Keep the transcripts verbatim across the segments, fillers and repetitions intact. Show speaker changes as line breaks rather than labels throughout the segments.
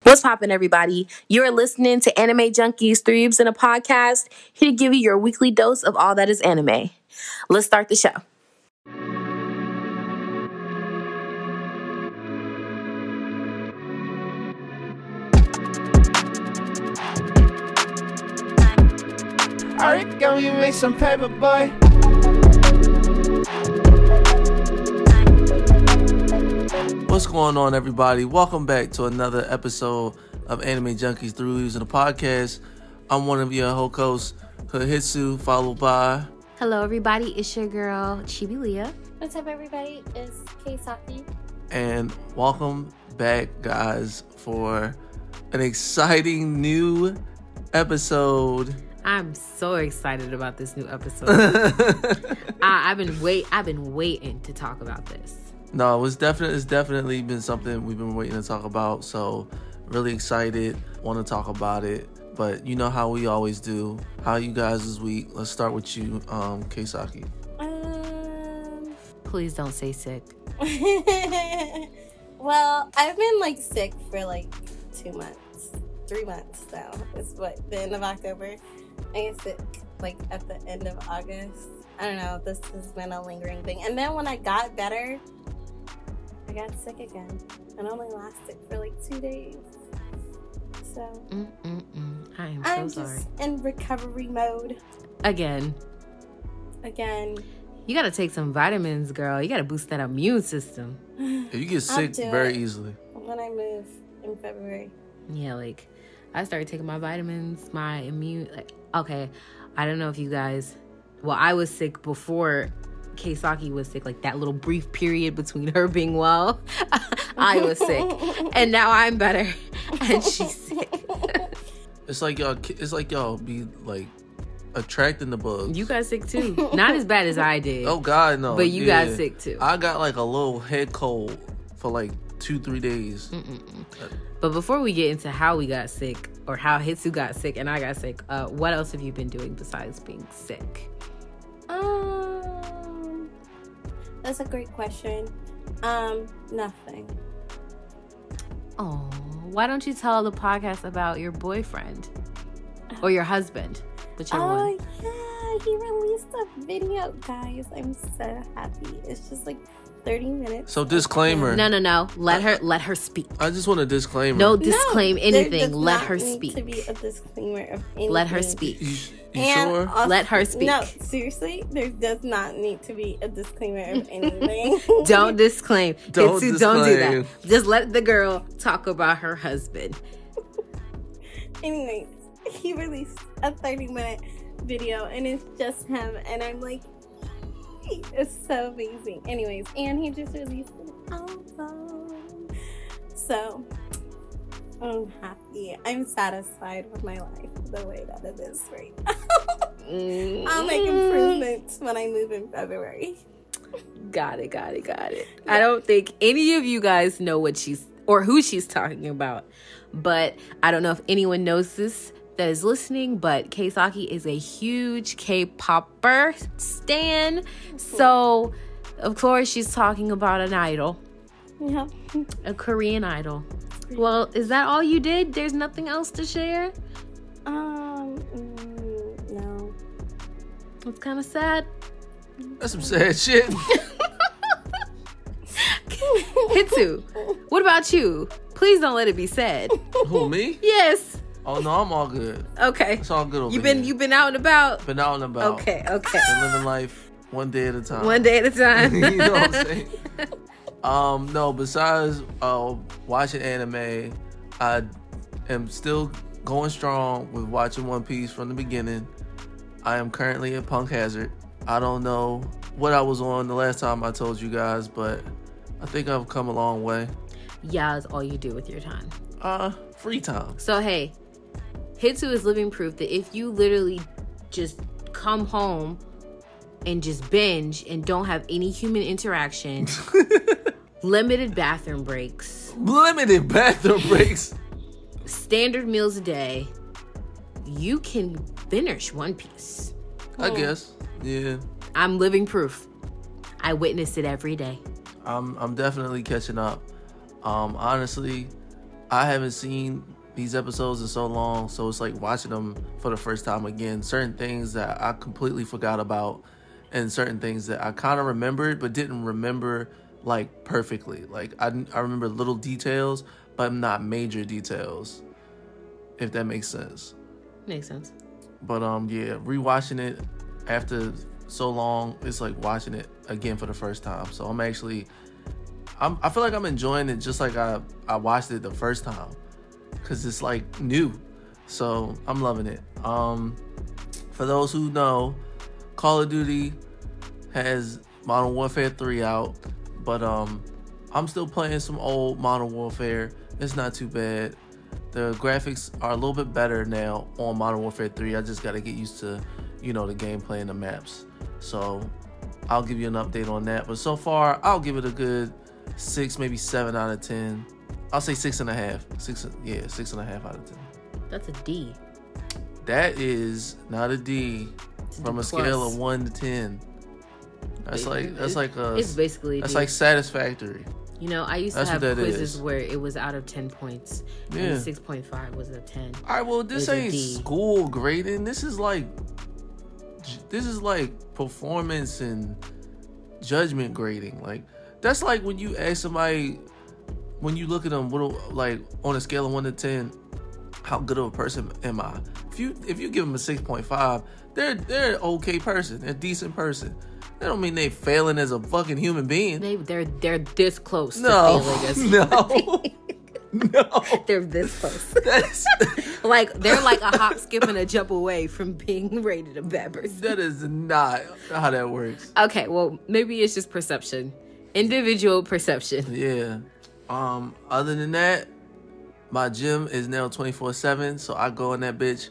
What's poppin', everybody? You're listening to Anime Junkies, Three Weebs in a Podcast, here to give you your weekly dose of all that is anime. Let's start the show.
Alright, go you make some paper, boy.
What's going on, everybody? Welcome back to another episode of Anime Junkies, Three Weebs in a Podcast. I'm one of your hosts, Hitsu, followed by...
Hello, everybody. It's your girl, Chibi Leah.
What's up, everybody? It's Keisaki.
And welcome back, guys, for an exciting new episode.
I'm so excited about this new episode. I, I've been wait. I've been waiting to talk about this.
No, it's definitely it's definitely been something we've been waiting to talk about. So, really excited, want to talk about it. But you know how we always do. How you guys this week? Let's start with you, um, Keisaki.
Um.
Please don't say sick.
Well, I've been like sick for like two months, three months now. It's what the end of October. I get sick like at the end of August. I don't know. This has been a lingering thing. And then when I got better, I got sick again. It only lasted for like two days. So
Mm-mm-mm. I am
I'm
so sorry.
just in recovery mode
Again,
again.
you gotta take some vitamins, girl. You gotta boost that immune system.
Yeah, you get
I'll
sick
do
very
it.
easily.
When I move in February.
Yeah, like I started taking my vitamins, my immune. Like, okay, I don't know if you guys. Well, I was sick before Keisaki was sick. Like that little brief period between her being well, I was sick, and now I'm better, and she's sick.
It's like y'all. It's like y'all be like attracting the bugs.
You got sick too. Not as bad as I did.
Oh God, no.
But you
yeah.
got sick too.
I got like a little head cold for like two, three days.
Mm-mm-mm. But before we get into how we got sick or how Hitsu got sick and I got sick, uh, what else have you been doing besides being sick?
Um, that's a great question. Um, nothing.
Oh, why don't you tell the podcast about your boyfriend or your husband? Whichever
Oh
one.
yeah, he released a video, guys. I'm so happy. It's just like thirty minutes.
So disclaimer.
No, no, no. Let her let her speak.
I just want a disclaimer.
No disclaim
there
anything.
does
Let
not
her
need
speak.
To be a disclaimer of anything.
Let her speak.
You, you
And
sure?
also-
Let her speak.
No, seriously, there does not need to be a disclaimer of anything.
Don't disclaim.
Don't
Hitsu, don't do
disclaim.
that. Just let the girl talk about her husband.
Anyways, he released a thirty minute video and it's just him, and I'm like, it's so amazing. Anyways, and he just released an album. So I'm happy. I'm satisfied with my life the way that it is right now. I'll make improvements when I move in February.
Got it, got it, got it. I don't think any of you guys know what she's or who she's talking about, but I don't know if anyone knows this that is listening, but Keisaki is a huge K-popper stan. So, of course, she's talking about an idol,
Yeah.
a Korean idol. Well, is that all you did? There's nothing else to share?
Um, mm, no.
It's kind of sad.
That's some sad shit.
Hitsu, what about you? Please don't let it be sad.
Who, me?
Yes.
Oh no, I'm all good.
Okay.
It's all good over
You've been
here.
you've been out and about.
Been out and about.
Okay, okay.
Been living life one day at a time.
One day at a time.
You know what I'm saying? Um, no, besides uh, watching anime, I am still going strong with watching One Piece from the beginning. I am currently at Punk Hazard. I don't know what I was on the last time I told you guys, but I think I've come a long way.
Yeah, that's all you do with your time.
Uh, free time.
So hey, Hitsu is living proof that if you literally just come home and just binge and don't have any human interaction, limited bathroom breaks,
Limited bathroom breaks.
standard meals a day, you can finish One Piece.
I guess. Yeah.
I'm living proof. I witness it every day.
I'm I'm definitely catching up. Um, honestly, I haven't seen these episodes in so long, so it's like watching them for the first time again. Certain things that I completely forgot about, and certain things that I kind of remembered but didn't remember like perfectly. Like I, I remember little details, but not major details, if that makes sense.
Makes sense.
But um, yeah, rewatching it after so long, it's like watching it again for the first time. So I'm actually, I'm, I feel like I'm enjoying it just like I, I watched it the first time, because it's like new. So I'm loving it. Um, for those who know, Call of Duty has Modern Warfare three out, but um, I'm still playing some old Modern Warfare. It's not too bad. The graphics are a little bit better now on Modern Warfare three. I just got to get used to, you know, the gameplay and the maps. So I'll give you an update on that. But so far, I'll give it a good six, maybe seven out of ten. I'll say six and a half. Six, yeah, six and a half out of ten.
That's a D.
That is not a D from a scale of one to ten. That's like that's like a.
It's basically.
That's
D.
like satisfactory.
You know, I used
That's
to have
what that
quizzes
is.
where it was out of ten points,
Yeah.
and six point five was a ten.
All right, well, this
It's a
ain't
D.
school grading. This is like, this is like performance and judgment grading. Like, that's like when you ask somebody, when you look at them, what, like on a scale of one to ten, how good of a person am I? If you if you give them a six point five, they're they're an okay person, they're a decent person. That don't mean they failing as a fucking human being.
They they're they're this close
No,
to failing as
no, no.
they're this close.
That's
Like they're like a hop, skip, and a jump away from being rated a bad person.
that is not how that works.
Okay, well maybe it's just perception, individual perception.
Yeah. Um. Other than that, my gym is now twenty-four seven, so I go in that bitch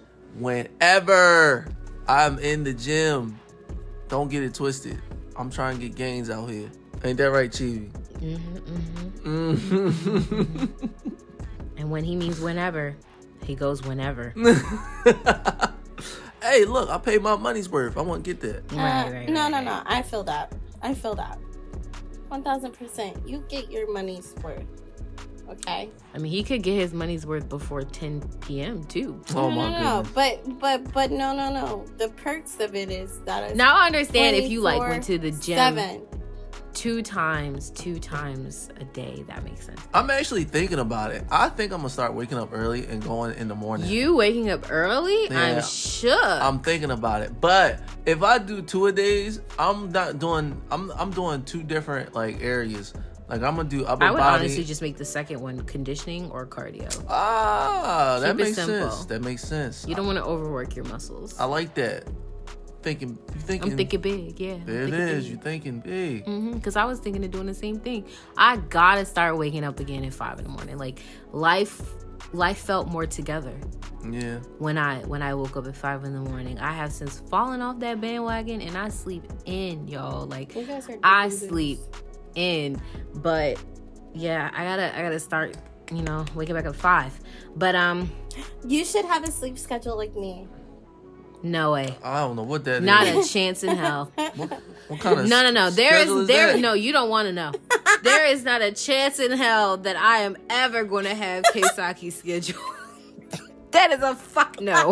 whenever I'm in the gym. Don't get it twisted. I'm trying to get gains out here. Ain't that right, Chibi?
Mm-hmm,
Mm-hmm.
mm-hmm. And when he means whenever, he goes whenever.
Hey, look, I paid my money's worth. I want to get that.
Uh,
Right, right,
no,
right,
no,
right.
no. I feel that. I feel that. One thousand percent. You get your money's worth. Okay.
I mean, he could get his money's worth before ten p.m. too.
Oh
no,
my
no, no.
goodness.
But, but, but, no, no, no. The perks of it is that it's
Now I understand if you like went to the gym
Seven.
two times, two times a day. That makes sense.
I'm actually thinking about it. I think I'm gonna start waking up early and going in the morning.
You waking up early?
Yeah.
I'm shook.
I'm thinking about it. But if I do two a days, I'm not doing. I'm I'm doing two different like areas. Like I'm gonna do upper
I would
body.
honestly just make the second one conditioning or cardio.
Ah, that
Keep it
makes
simple.
sense. That makes sense.
You don't want to overwork your muscles.
I like that. Thinking, you thinking.
I'm thinking big, yeah.
There it is. You thinking big.
Because I was thinking of doing the same thing. I gotta start waking up again at five in the morning. Like life, life felt more together
Yeah.
when I when I woke up at five in the morning. I have since fallen off that bandwagon, and I sleep in, y'all. Like
You guys are
I
doing this.
sleep in, but yeah, I gotta I gotta start, you know, waking back up five. But um,
You should have a sleep schedule like me.
no way,
I don't know what that
not
is.
a chance in hell.
What, what kind of
No, no, no. There
schedule
is there.
that?
No, you don't want to know. There is not a chance in hell that I am ever going to have Keisaki's schedule. That is a fuck no.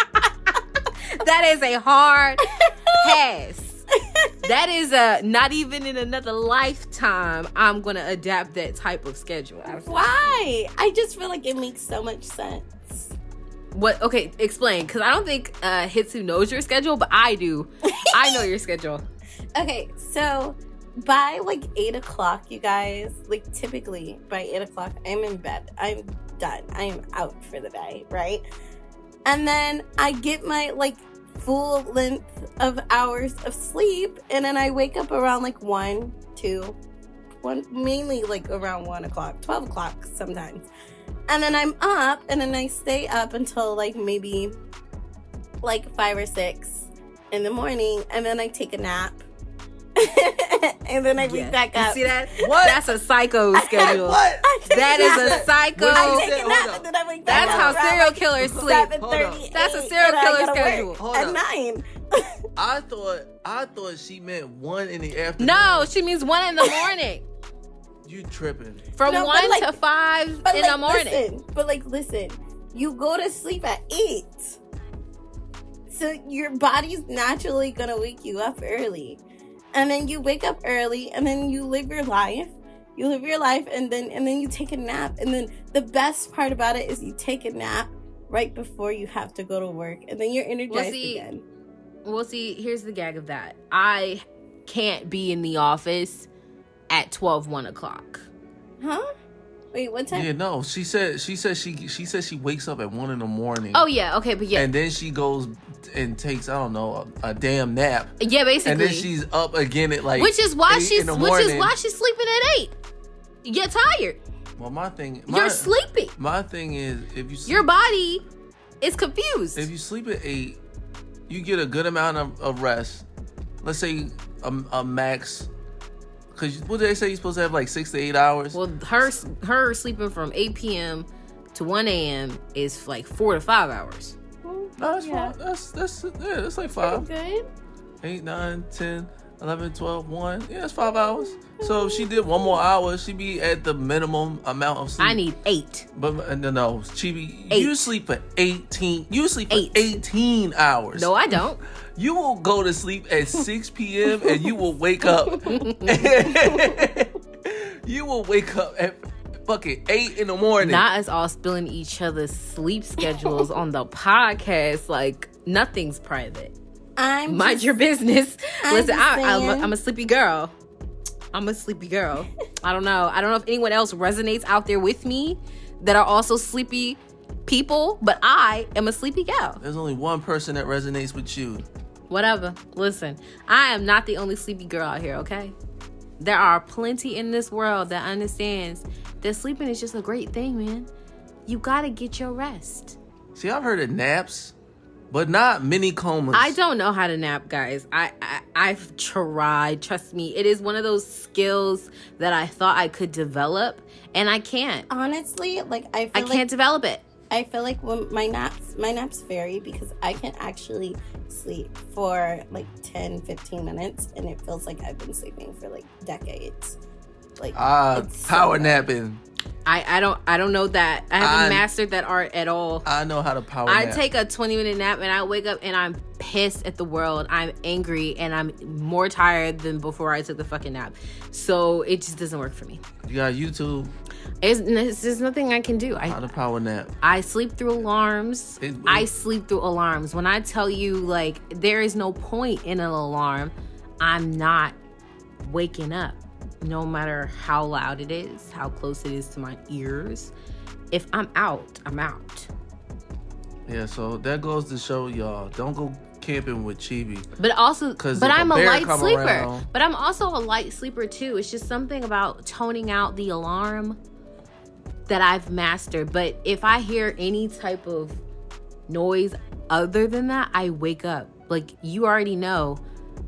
That is a hard pass. That is a not even in another lifetime I'm going to adapt that type of schedule.
Why? I just feel like it makes so much sense.
What? Okay, explain. Because I don't think uh, Hitsu knows your schedule, but I do. I know your schedule.
Okay, so by like eight o'clock, you guys, like typically by eight o'clock, I'm in bed. I'm done. I am out for the day, right? And then I get my like full length of hours of sleep, and then I wake up around like one, two, one, mainly like around one o'clock, twelve o'clock sometimes. And then I'm up, and then I stay up until like maybe like five or six in the morning, and then I take a nap. And then I
Yeah.
wake back
You
up.
see that?
What?
That's a psycho schedule.
What?
I take
That
a
is
nap.
a psycho.
What
I
you
take
said-
a
hold
nap
up.
and then I wake back
That's
up
how
around,
serial
like,
killers sleep.
seven
Hold up.
thirty.
That's a serial killer schedule.
Hold
At
up.
nine.
I thought I thought she meant one in the afternoon.
No, she means one in the morning.
You tripping.
From
No, but
one
like-
to five
But
in
like,
the morning.
listen, but like, listen, you go to sleep at eight, so your body's naturally gonna wake you up early, and then you wake up early, and then you live your life. You live your life, and then and then you take a nap, and then the best part about it is you take a nap right before you have to go to work, and then you're energized
Well, see,
again.
Well, see, here's the gag of that. I can't be in the office at twelve, one o'clock.
Huh? Wait, what time?
Yeah, no. She said she said she she said she wakes up at one in the morning.
Oh, yeah. Okay, but yeah.
And then she goes and takes, I don't know, a, a damn nap.
yeah, basically.
And then she's up again at like
which is why
eight
she's
in the
which is
morning.
why she's sleeping at eight. You get tired.
Well, my thing my,
You're sleeping.
My thing is if you sleep,
Your body is confused.
if you sleep at eight, you get a good amount of, of rest. Let's say a, a max. Because what did they say? You're supposed to have like six to eight hours.
Well, her her sleeping from eight p.m. to one a.m. is like four to five hours.
no, that's
Yeah.
fine. That's that's yeah, that's like five.
Good.
eight, nine, ten, eleven, twelve, one. Yeah, that's five hours. So if she did one more hour, she'd be at the minimum amount of sleep.
I need eight.
But uh, no, no, Chibi,
Eight.
you sleep for eighteen. You sleep for
Eight.
eighteen hours.
No, I don't.
You will go to sleep at six p.m. and you will wake up. You will wake up at fucking eight in the morning.
Not us all spilling each other's sleep schedules on the podcast. Like nothing's private.
I'm
Mind
just-
your business.
I'm
Listen,
just
I, I'm, a,
saying.
I'm a sleepy girl. I'm a sleepy girl. I don't know. I don't know if anyone else resonates out there with me that are also sleepy people, but I am a sleepy gal.
There's only one person that resonates with you.
Whatever. Listen, I am not the only sleepy girl out here, okay? There are plenty in this world that understands that sleeping is just a great thing, man. You gotta get your rest.
See, I've heard of naps, but not mini comas.
I don't know how to nap, guys. I, I I've tried. Trust me, it is one of those skills that I thought I could develop, and I can't.
Honestly, like I feel
I
like
can't develop it.
I feel like when my naps my naps vary because I can actually sleep for like ten, fifteen minutes and it feels like I've been sleeping for like decades. Like
Ah,
it's so
power
bad.
napping.
I, I don't I don't know that. I haven't
I-
mastered that art at all.
I know how to power
I
nap.
take a twenty minute nap and I wake up and I'm pissed at the world. I'm angry and I'm more tired than before I took the fucking nap. So it just doesn't work for me.
You got YouTube,
It's, it's there's nothing I can do.
how
I
to power nap.
I sleep through alarms.
It-
I
it-
sleep through alarms. When I tell you like there is no point in an alarm, I'm not waking up. No matter how loud it is, how close it is to my ears. If I'm out, I'm out.
Yeah, so that goes to show y'all, don't go camping with Chibi.
But also,
'Cause
but
if a
I'm a
bear
light
come
sleeper.
around-
But I'm also a light sleeper too. It's just something about toning out the alarm that I've mastered. But if I hear any type of noise other than that, I wake up. Like you already know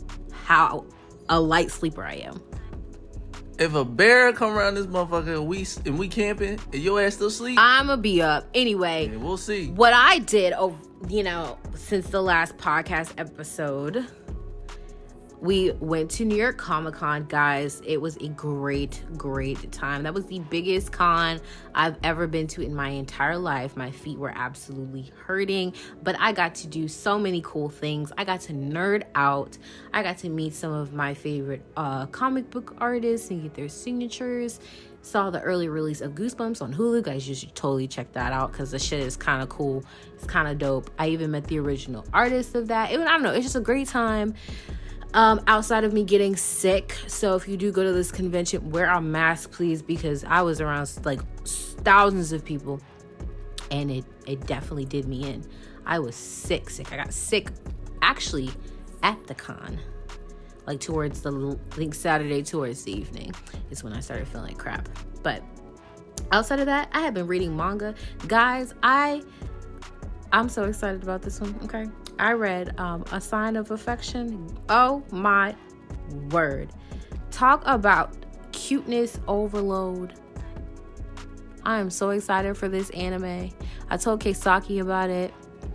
how a light sleeper I am.
If a bear come around this motherfucker and we and we camping and your ass still sleep,
I'ma be up anyway.
yeah, we'll see.
What I did, oh, you know, since the last podcast episode, we went to New York Comic Con, guys. It was a great, great time. That was the biggest con I've ever been to in my entire life. My feet were absolutely hurting, but I got to do so many cool things. I got to nerd out. I got to meet some of my favorite uh, comic book artists and get their signatures. Saw the early release of Goosebumps on Hulu. Guys, you should totally check that out because the shit is kind of cool. It's kind of dope. I even met the original artist of that. It, I don't know. It's just a great time. Um, outside of me getting sick. So if you do go to this convention, wear a mask, please, because I was around like thousands of people and it, it definitely did me in. I was sick, sick. I got sick actually at the con. Like towards the, I think Saturday towards the evening is when I started feeling like crap. But outside of that, I have been reading manga. Guys, I, I'm so excited about this one, okay? I read um, A Sign of Affection. Oh my word. Talk about cuteness overload. I am so excited for this anime. I told Keisaki about it.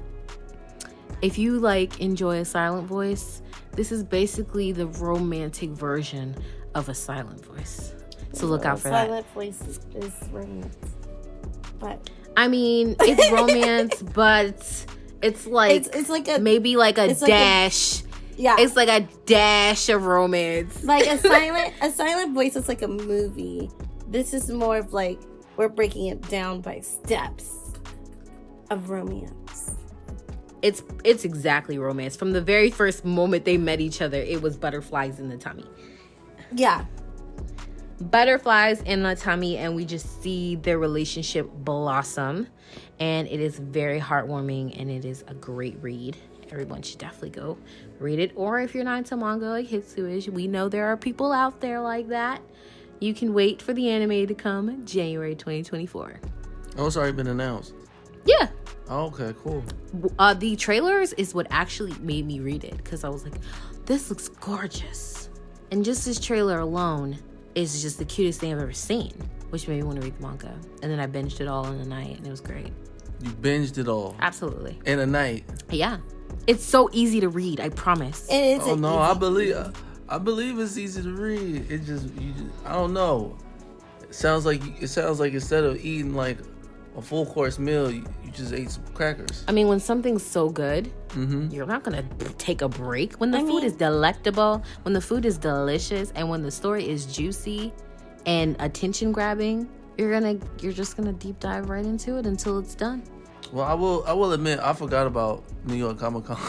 If you like enjoy a silent voice, this is basically the romantic version of A Silent Voice. So look out for that.
Silent Voice is romance. But
I mean, it's romance, but it's like
it's, it's like a
maybe like a dash.
Like a, yeah,
it's like a dash of romance.
Like a silent a Silent Voice is like a movie. This is more of like we're breaking it down by steps of romance.
It's it's exactly romance. From the very first moment they met each other, it was butterflies in the tummy.
Yeah.
Butterflies in the tummy, and we just see their relationship blossom, and it is very heartwarming, and it is a great read. Everyone should definitely go read it. Or if you're not into manga like Hitsu is, we know there are people out there like that. You can wait for the anime to come January twenty twenty-four.
Oh, it's already been announced.
Yeah.
Oh, okay, cool.
Uh, the trailers is what actually made me read it, because I was like, this looks gorgeous. And just this trailer alone is just the cutest thing I've ever seen, which made me want to read the manga. And then I binged it all in a night, and it was great.
You binged it all?
Absolutely.
In a night?
Yeah. It's so easy to read, I promise.
It is.
Oh, no, I believe I, I believe it's easy to read. It just, you just, I don't know. It sounds like, it sounds like instead of eating like a full course meal, you, you just ate some crackers.
I mean, when something's so good,
mm-hmm.
you're not going to take a break. When the
I
food
mean,
is delectable, when the food is delicious, and when the story is juicy and attention grabbing, you're gonna you're just gonna deep dive right into it until it's done.
Well, I will I will admit I forgot about New York Comic Con.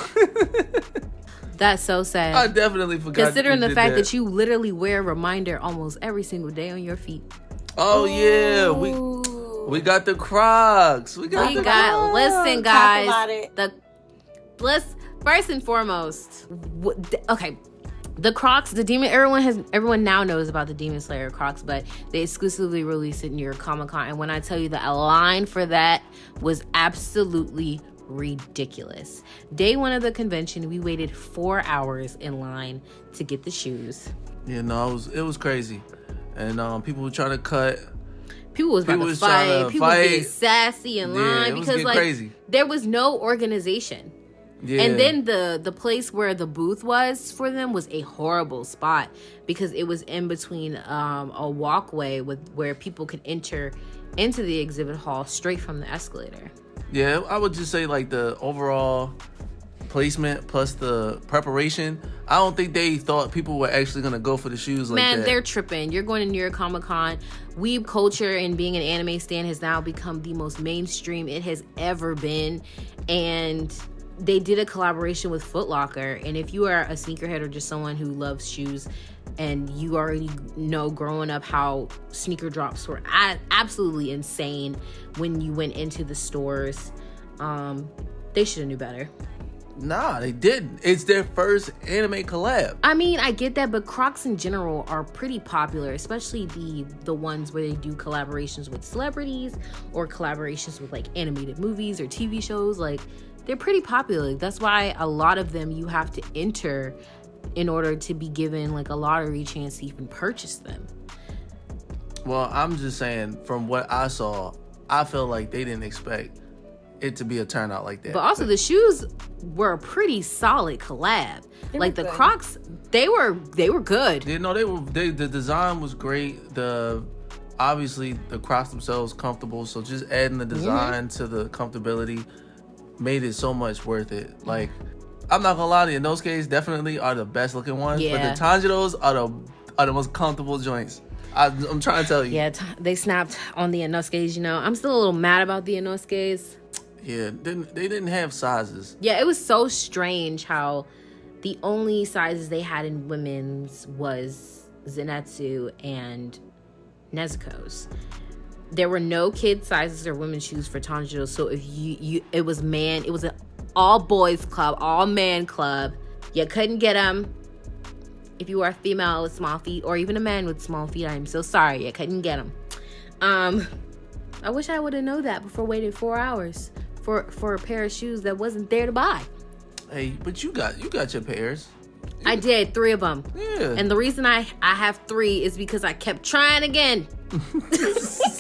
That's so sad.
I definitely forgot.
Considering the fact that.
that
you literally wear a reminder almost every single day on your feet.
Oh yeah, we we got the Crocs. We got
we
the
got.
Crocs.
Listen,
Talk
guys.
about it.
The let's first and foremost. What, okay. The Crocs, the Demon, everyone has, everyone now knows about the Demon Slayer Crocs, but they exclusively released it in New York Comic Con. And when I tell you that a line for that was absolutely ridiculous. Day one of the convention, we waited four hours in line to get the shoes.
Yeah, no, it was it was crazy, and um, people were trying to cut.
People was about
People
to
was trying
fight.
to
People
fight.
was getting sassy in
Yeah,
line
it was
because
getting
like
crazy.
there was no organization.
Yeah.
And then the the place where the booth was for them was a horrible spot because it was in between um, a walkway with where people could enter into the exhibit hall straight from the escalator.
Yeah, I would just say like the overall placement plus the preparation. I don't think they thought people were actually gonna go for the shoes like
Man,
that.
they're tripping. You're going to New York Comic Con. Weeb culture and being an anime stan has now become the most mainstream it has ever been, and they did a collaboration with Foot Locker. And if you are a sneakerhead or just someone who loves shoes and you already know growing up how sneaker drops were a- absolutely insane when you went into the stores, um, they should have knew better.
Nah, they didn't. It's their first anime collab.
I mean, I get that, but Crocs in general are pretty popular, especially the the ones where they do collaborations with celebrities or collaborations with like animated movies or T V shows. Like, they're pretty popular. That's why a lot of them you have to enter in order to be given like a lottery chance to even purchase them.
Well, I'm just saying, from what I saw, I feel like they didn't expect it to be a turnout like that.
But also the shoes were a pretty solid collab.
They
like
were
the
good.
Crocs, they were they were good.
You know, they were they the design was great. The obviously the Crocs themselves comfortable, so just adding the design mm-hmm. to the comfortability made it so much worth it. Like, I'm not gonna lie to you, Inosuke's definitely are the best looking ones,
Yeah.
but the Tanjiros are the are the most comfortable joints. I, I'm trying to tell you.
Yeah, t- they snapped on the Inosuke's, you know. I'm still a little mad about the Inosuke's.
Yeah, didn't they didn't have sizes.
Yeah, it was so strange how the only sizes they had in women's was Zenitsu and Nezuko's. There were no kid sizes or women's shoes for Tanjiro, so if you, you it was man, it was an all boys club, all man club. You couldn't get them if you were a female with small feet or even a man with small feet. I'm so sorry, you couldn't get them. Um, I wish I would have known that before waiting four hours for for a pair of shoes that wasn't there to buy.
Hey, but you got you got your pairs.
I did three of them.
Yeah.
And the reason I I have three is because I kept trying again.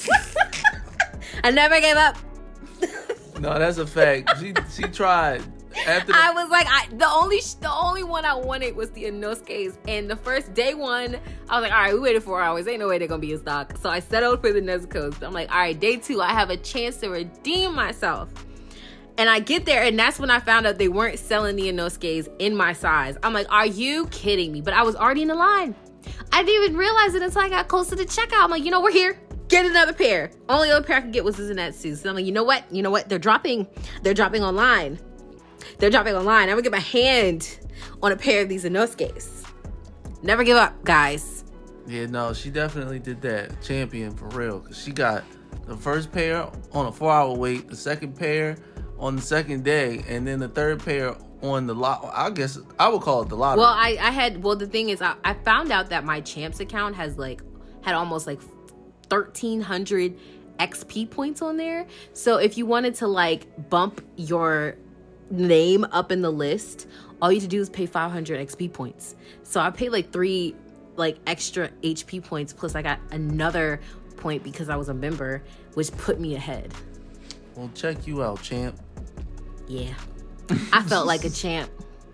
I never gave up.
No, that's a fact. She she tried after the,
I was like, I the only the only one I wanted was the Inosuke's, and the first day one, I was like, all right, we waited four hours. Ain't no way they're gonna be in stock. So I settled for the Nezuko's. I'm like, all right, day two, I have a chance to redeem myself. And I get there, and that's when I found out they weren't selling the Inosuke's in my size. I'm like, are you kidding me? But I was already in the line. I didn't even realize it until I got close to the checkout. I'm like, you know, we're here. Get another pair. Only other pair I could get was the Zenitsu. So I'm like, you know what? You know what? They're dropping. They're dropping online. They're dropping online. I'm gonna get my hand on a pair of these Inosuke's. Never give up, guys.
Yeah, no, she definitely did that. Champion for real. Cause she got the first pair on a four hour wait, the second pair on the second day, and then the third pair on the lot. I guess I would call it the lottery.
Well, I, I had, well, the thing is, I, I found out that my Champs account has like, had almost like thirteen hundred X P points on there. So if you wanted to like bump your name up in the list, all you have to do is pay five hundred X P points. So I paid like three like extra H P points, plus I got another point because I was a member, which put me ahead.
Well, check you out, champ.
Yeah. I felt like a champ.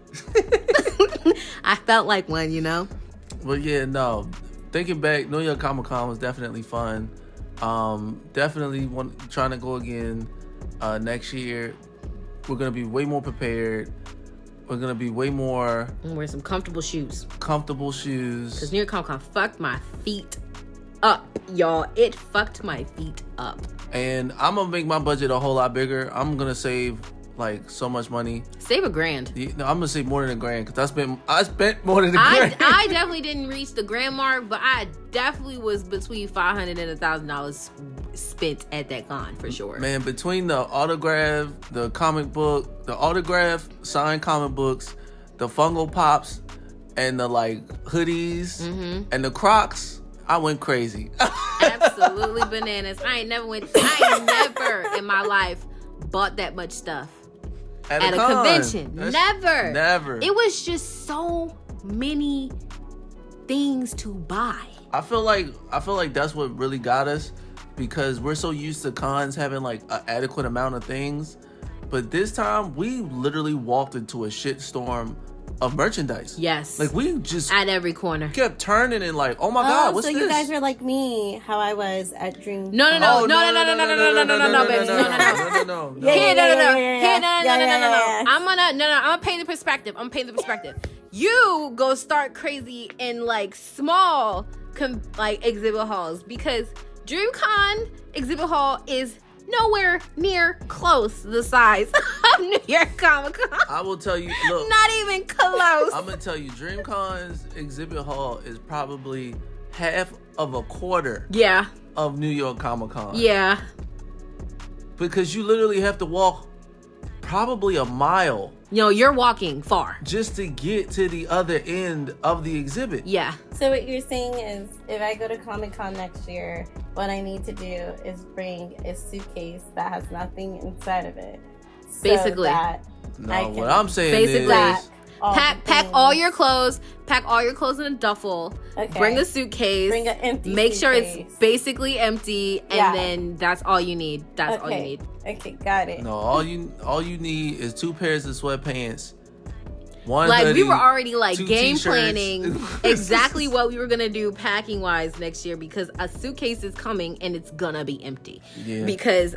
I felt like one, you know?
But yeah, no. Thinking back, New York Comic Con was definitely fun. Um, definitely want, trying to go again uh, next year. We're going to be way more prepared. We're going to be way more...
And wear some comfortable shoes.
Comfortable shoes.
Because New York Comic Con fucked my feet up, y'all. It fucked my feet up.
And I'm going to make my budget a whole lot bigger. I'm going to save like so much money.
Save a grand.
Yeah, no, I'm going to save more than a grand because I spent, I spent more than a
I,
grand.
I definitely didn't reach the grand mark, but I definitely was between five hundred dollars and one thousand dollars spent at that con for sure.
Man, between the autograph, the comic book, the autograph signed comic books, the Funko Pops, and the like hoodies, mm-hmm. and the Crocs, I went crazy.
Absolutely bananas. I ain't never went, I ain't never in my life bought that much stuff at, at a, a convention. That's never.
Never.
It was just so many things to buy.
I feel like I feel like that's what really got us, because we're so used to cons having like an adequate amount of things, but this time we literally walked into a shitstorm of merchandise.
Yes.
Like we just
at every corner
kept turning and like, oh my
oh,
god, what's
so
this?
You guys were like me, how I was at Dream.
No, no, no,
Oh,
no, no, no, no, no, no, no, no, no, no, baby, no, no, no,
no, no, no.
Here, no, no, no,
yeah, yeah,
here, no, no, no,
yeah,
no,
yeah,
no, no,
yeah.
no. I'm gonna, no, no, I'm gonna paint the perspective. I'm gonna paint the perspective. You go start crazy in like small, com- like exhibit halls, because DreamCon exhibit hall is nowhere near close the size of New York Comic Con.
I will tell you, look,
Not even close.
I'm gonna tell you, DreamCon's exhibit hall is probably half of a quarter
Yeah,
of New York Comic Con.
yeah.
Because you literally have to walk probably a mile
You know, you're walking far.
just to get to the other end of the exhibit.
Yeah.
So what you're saying is, if I go to Comic Con next year, what I need to do is bring a suitcase that has nothing inside of it. So
Basically.
that
No,
I can
what I'm saying
Basically.
is,
all
Pack
the
pack all
things.
your clothes. Pack all your clothes in a duffel.
Okay.
Bring a suitcase.
Bring an empty
Make sure
suitcase.
it's basically empty, and
Yeah.
then that's all you need. That's all you
Okay.
need.
Okay, got it.
no, all you all you need is two pairs of sweatpants. One
Like we
hoodie,
were already like
two
game
t-shirts.
planning exactly what we were gonna do packing wise next year, because a suitcase is coming and it's gonna be empty.
Yeah.
Because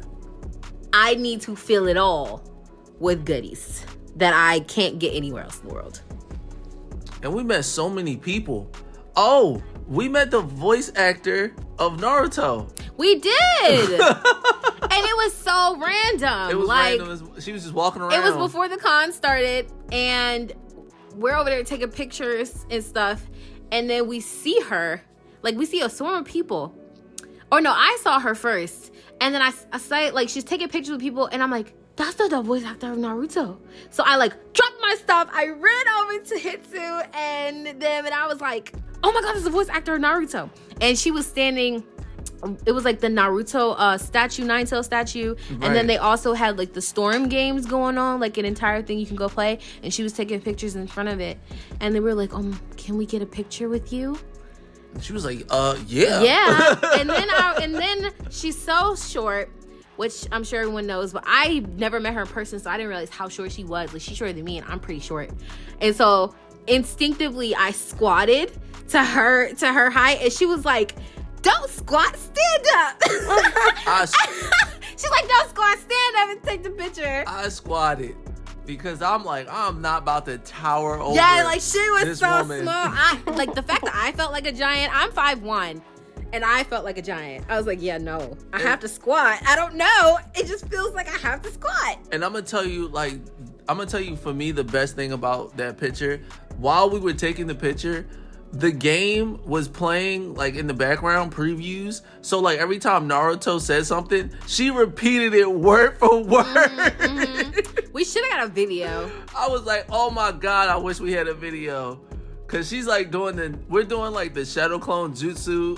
I need to fill it all with goodies that I can't get anywhere else in the world.
And we met so many people. Oh, we met the voice actor of Naruto.
We did, and it was so random.
It was
like
random. It was- She was just walking around.
it was before the con started, and we're over there taking pictures and stuff, and then we see her, like we see a swarm of people. Or no, I saw her first, and then I, I saw like she's taking pictures with people, and I'm like, that's not the voice actor of Naruto. So I like dropped my stuff, I ran over to Hitsu and them, and I was like, oh my god, this is the voice actor of Naruto. And she was standing, it was like the Naruto uh statue, Nine-Tail statue, and then
Right.
they also had like the Storm games going on, like an entire thing you can go play, and she was taking pictures in front of it, and they were like, um can we get a picture with you?
She was like, uh, yeah.
Yeah. And then I, and then she's so short, which I'm sure everyone knows, but I never met her in person, so I didn't realize how short she was. Like, she's shorter than me, and I'm pretty short. And so instinctively, I squatted to her to her height, and she was like, "Don't squat, stand up."
I,
She's like, "Don't squat, stand up and take the picture."
I squatted because I'm like, I'm not about to tower over.
Yeah, like she was
this
so
woman.
small. I like the fact that I felt like a giant. I'm five one, and I felt like a giant. I was like, yeah, no, I have to squat. I don't know. It just feels like I have to squat.
And I'm gonna tell you, like, I'm gonna tell you, for me, the best thing about that picture, while we were taking the picture, the game was playing like in the background previews. So like every time Naruto said something, she repeated it word for word.
Mm-hmm, mm-hmm. We should have got a video.
I was like, oh my God, I wish we had a video. Cause she's like doing the, we're doing like the Shadow Clone Jutsu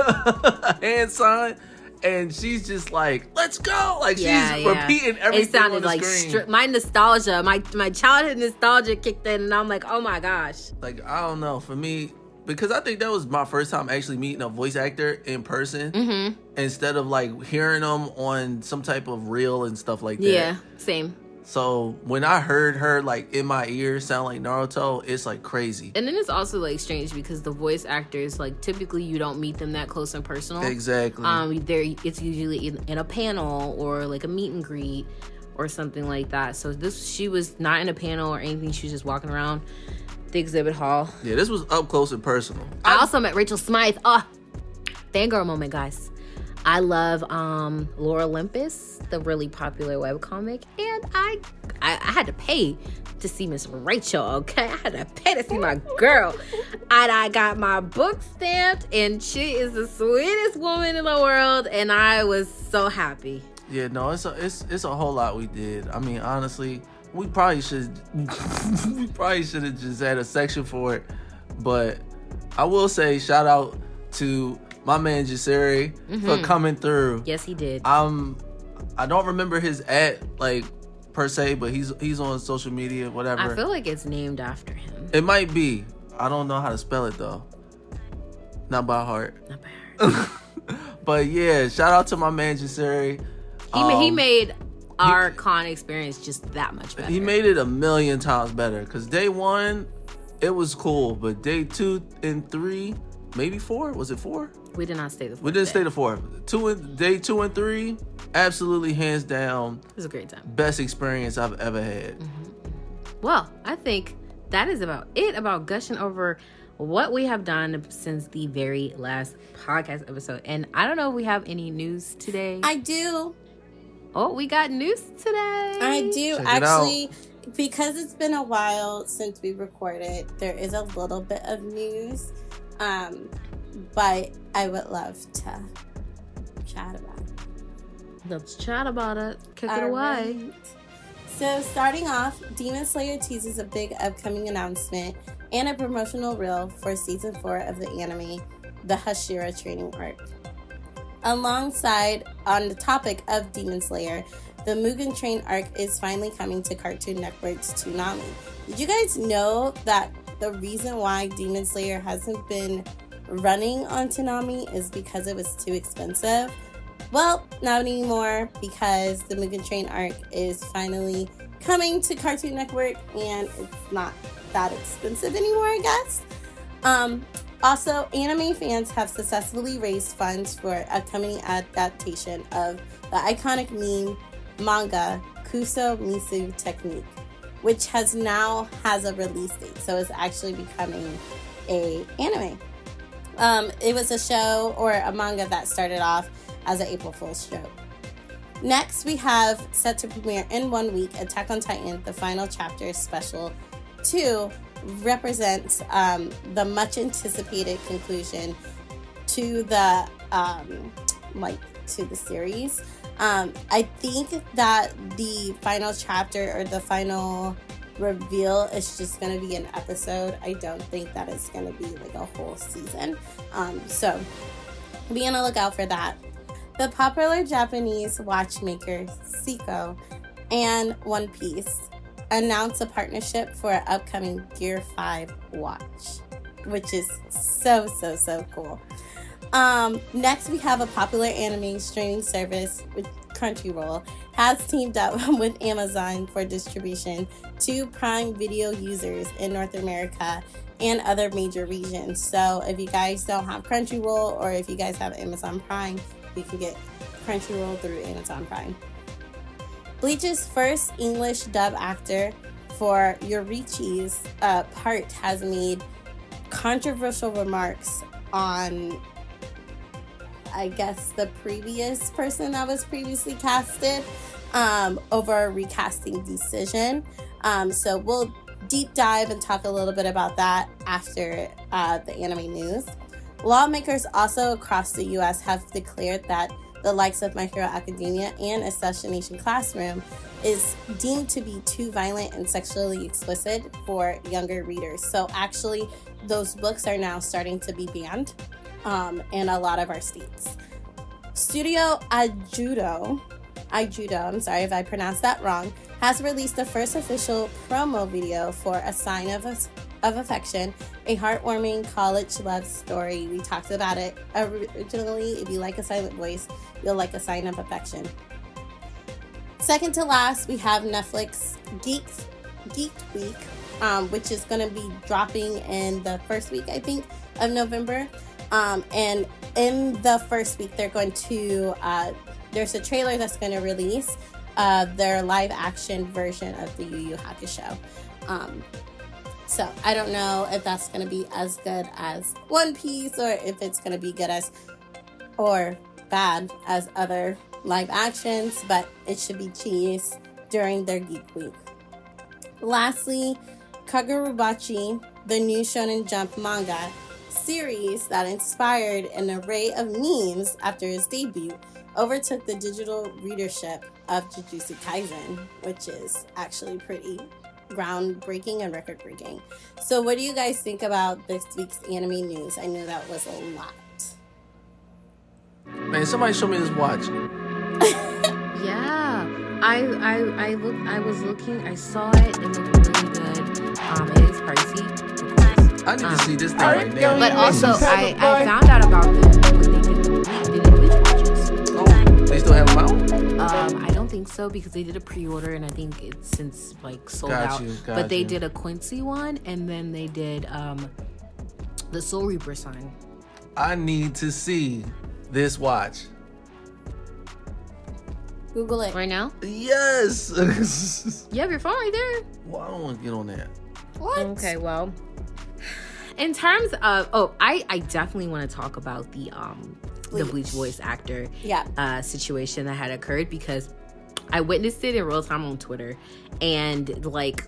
hand sign. And she's just like, let's go. Like
Yeah,
she's
yeah.
repeating everything
It sounded
on the
like
screen.
stri- my nostalgia, my my childhood nostalgia kicked in, and I'm like, oh my gosh.
Like, I don't know. For me, because I think that was my first time actually meeting a voice actor in person,
Mm-hmm.
instead of like hearing them on some type of reel and stuff like that.
Yeah, same.
So when I heard her like in my ear sound like Naruto, it's like crazy.
And then it's also like strange because the voice actors, like, typically you don't meet them that close and personal.
Exactly.
Um, they're it's usually in, in a panel or like a meet and greet or something like that. So this, she was not in a panel or anything. She was just walking around the exhibit hall.
Yeah, this was up close and personal.
I also met Rachel Smythe. Oh, fangirl moment, guys. I love um, Laura Olympus, the really popular webcomic, and I, I I had to pay to see Miss Rachel, okay? I had to pay to see my girl. And I got my book stamped, and she is the sweetest woman in the world, and I was so happy.
Yeah, no, it's a it's it's a whole lot we did. I mean, honestly, we probably should we probably should have just had a section for it. But I will say, shout out to my man Jasiri
Mm-hmm.
for coming through.
Yes, he did.
Um, I don't remember his at like per se, but he's he's on social media, whatever.
I feel like it's named after him.
It might be. I don't know how to spell it though. Not by heart.
Not by heart.
But yeah, shout out to my man Jasiri.
He, ma- he
Um,
made our con experience just that much better.
He made it a million times better. Cause day one, it was cool, but day two and three, maybe four, was it four?
We did not stay the
We didn't stay the four. Two and day two and three, absolutely hands down,
It was a great time.
best experience I've ever had.
Well, I think that is about it about gushing over what we have done since the very last podcast episode. And I don't know if we have any news today.
I do.
oh, we got news today.
I do.
Check it
Actually, because it's been a while since we recorded, there is a little bit of news. Um, but I would love to chat about it.
Let's chat about it. Kick it
All
away.
right. So starting off, Demon Slayer teases a big upcoming announcement and a promotional reel for season four of the anime, the Hashira training arc. Alongside, on the topic of Demon Slayer, the Mugen Train arc is finally coming to Cartoon Network's Toonami. Did you guys know that the reason why Demon Slayer hasn't been running on Toonami is because it was too expensive? Well, not anymore, because the Mugen Train arc is finally coming to Cartoon Network and it's not that expensive anymore, I guess. Um, also, anime fans have successfully raised funds for upcoming adaptation of the iconic meme manga Kuso Misu Technique, which has now has a release date, so it's actually becoming a anime. Um, it was a show or a manga that started off as an April Fool's show. Next, we have set to premiere in one week, Attack on Titan, the final chapter special two, represents um, the much anticipated conclusion to the um, like to the series. Um, I think that the final chapter or the final reveal is just going to be an episode. I don't think that it's going to be like a whole season. Um, so be on the lookout for that. The popular Japanese watchmaker Seiko and One Piece announced a partnership for an upcoming Gear five watch, which is so, so, so cool. Um, next, we have a popular anime streaming service, which Crunchyroll, has teamed up with Amazon for distribution to Prime Video users in North America and other major regions. So if you guys don't have Crunchyroll, or if you guys have Amazon Prime, you can get Crunchyroll through Amazon Prime. Bleach's first English dub actor for Yorichi's uh, part has made controversial remarks on, I guess, the previous person that was previously casted um, over a recasting decision. Um, so we'll deep dive and talk a little bit about that after uh, the anime news. Lawmakers also across the U S have declared that the likes of My Hero Academia and Assassination Classroom is deemed to be too violent and sexually explicit for younger readers. So actually, those books are now starting to be banned um, in a lot of our states. Studio Ajudo, Ajudo, I'm sorry if I pronounced that wrong, has released the first official promo video for A Sign of, a, of Affection, a heartwarming college love story. We talked about it originally. If you like A Silent Voice, you'll like A Sign of Affection. Second to last, we have Netflix Geek, Geek Week, um, which is going to be dropping in the first week, I think, of November. Um, and in the first week, they're going to, uh, there's a trailer that's going to release uh, their live action version of the Yu Yu Hakusho. Um, so I don't know if that's going to be as good as One Piece, or if it's going to be good as, or bad as other live actions, but it should be cheese during their Geek Week. Lastly, Kagurubachi, the new Shonen Jump manga series that inspired an array of memes after its debut, overtook the digital readership of Jujutsu Kaisen, which is actually pretty groundbreaking and record-breaking. So what do you guys think about this week's anime news? I know that was a lot.
Man, somebody show me this watch.
Yeah, I I I look I was looking. I saw it. It looked really good. Um, it is pricey, of course.
I need
um,
to see this thing right now.
But also, I, I found out about them when they did the Bleach, they did Bleach watches.
Oh, they still have them out?
Um, I don't think so, because they did a pre-order and I think it's since like sold
Got
out.
you, got
but they
you.
did a Quincy one, and then they did um the Soul Reaper sign.
I need to see this watch.
Google it.
Right now?
Yes.
You have your phone right there.
Well, I don't want to get on that.
What?
Okay, well, in terms of oh, I I definitely want to talk about the um
Bleach.
the Bleach voice actor
Yeah.
uh situation that had occurred, because I witnessed it in real time on Twitter, and like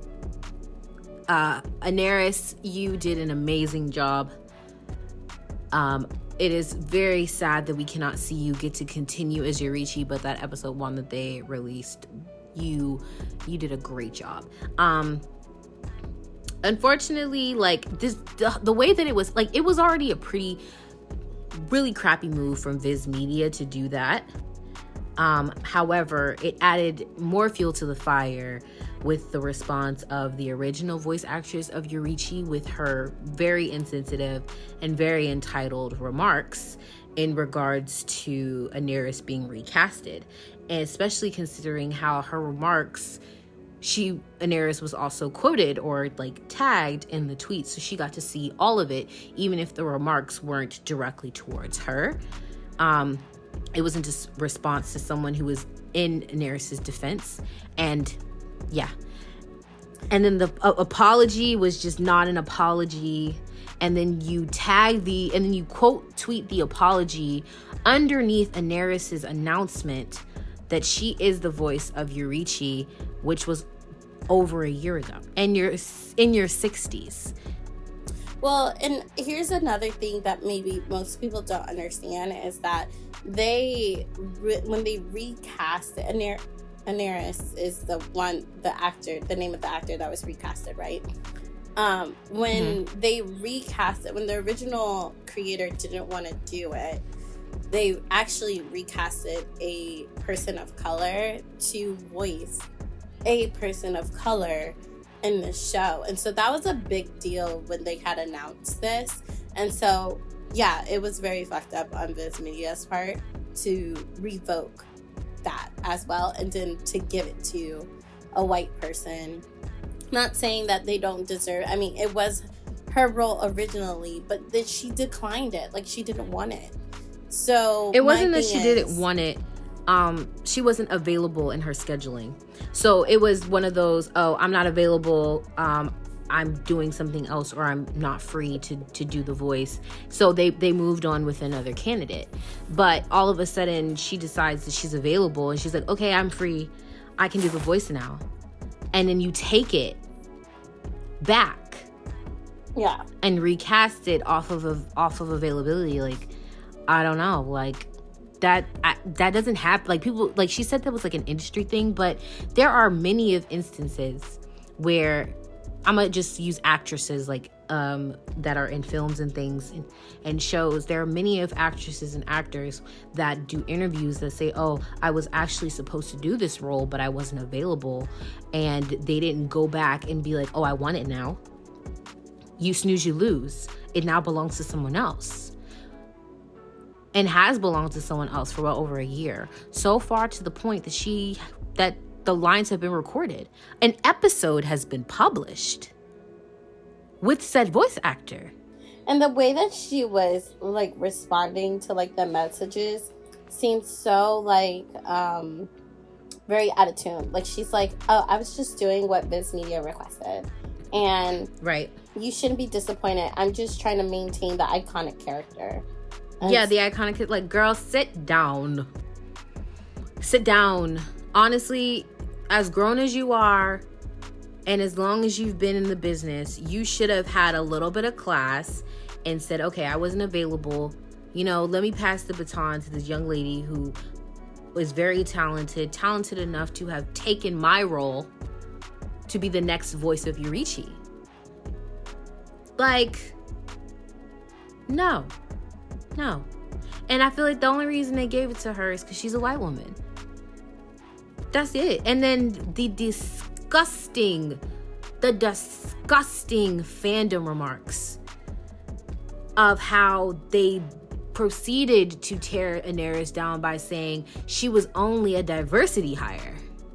uh Anaris, you did an amazing job. Um it is very sad that we cannot see you get to continue as Yorichi, but that episode one that they released, you you did a great job. Um unfortunately, like this the, the way that it was, like, it was already a pretty really crappy move from Viz Media to do that. Um, however, it added more fuel to the fire with the response of the original voice actress of Yorichi, with her very insensitive and very entitled remarks in regards to Anaris being recasted, and especially considering how her remarks, she Anaris was also quoted or like tagged in the tweet, so she got to see all of it, even if the remarks weren't directly towards her. Um, it was in just response to someone who was in Anaris's defense, and yeah. And then the uh, apology was just not an apology. And then you tag the, and then you quote tweet the apology underneath Anaris's announcement that she is the voice of Yorichi, which was over a year ago, and you're in your sixties.
Well, and here's another thing that maybe most people don't understand is that they, re- when they recast it, Anar- Anaris is the one, the actor, the name of the actor that was recasted, right? Um, when mm-hmm. they recast it, when the original creator didn't want to do it, they actually recasted a person of color to voice a person of color in the show. And so that was a big deal when they had announced this. And so, yeah, it was very fucked up on Viz Media's part to revoke that as well, and then to give it to a white person. Not saying that they don't deserve, I mean, it was her role originally, but that she declined it. Like, she didn't want it. So
it wasn't that
thing
she
is,
didn't want it. Um, she wasn't available in her scheduling. So it was one of those, oh, I'm not available. Um, I'm doing something else, or I'm not free to, to do the voice. So they, they moved on with another candidate. But all of a sudden she decides that she's available, and she's like, okay, I'm free. I can do the voice now. And then you take it back.
Yeah.
And recast it off of off of availability. Like, I don't know, like that I, that doesn't happen. Like, people, like, she said that was like an industry thing, but there are many of instances where I'm gonna just use actresses like um that are in films and things and, and shows. There are many of actresses and actors that do interviews that say, oh, I was actually supposed to do this role, but I wasn't available, and they didn't go back and be like, oh, I want it now. You snooze, you lose. It now belongs to someone else. And has belonged to someone else for well over a year. So far to the point that she, that the lines have been recorded. An episode has been published with said voice actor.
And the way that she was, like, responding to, like, the messages seemed so, like, um, very out of tune. Like, she's like, oh, I was just doing what Viz Media requested. And
right.
You shouldn't be disappointed. I'm just trying to maintain the iconic character. And
yeah, the iconic, like, girl, sit down. Sit down. Honestly, as grown as you are, and as long as you've been in the business, you should have had a little bit of class and said, okay, I wasn't available. You know, let me pass the baton to this young lady who was very talented, talented enough to have taken my role to be the next voice of Yurichi. Like, no. No. And I feel like the only reason they gave it to her is because she's a white woman. That's it. And then the disgusting, the disgusting fandom remarks of how they proceeded to tear Inaris down by saying she was only a diversity hire.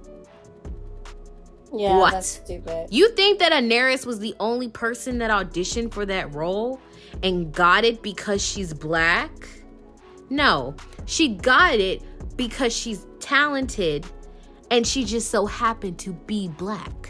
Yeah,
what?
That's stupid.
You think that Inaris was the only person that auditioned for that role and got it because she's black? No, she got it because she's talented and she just so happened to be black.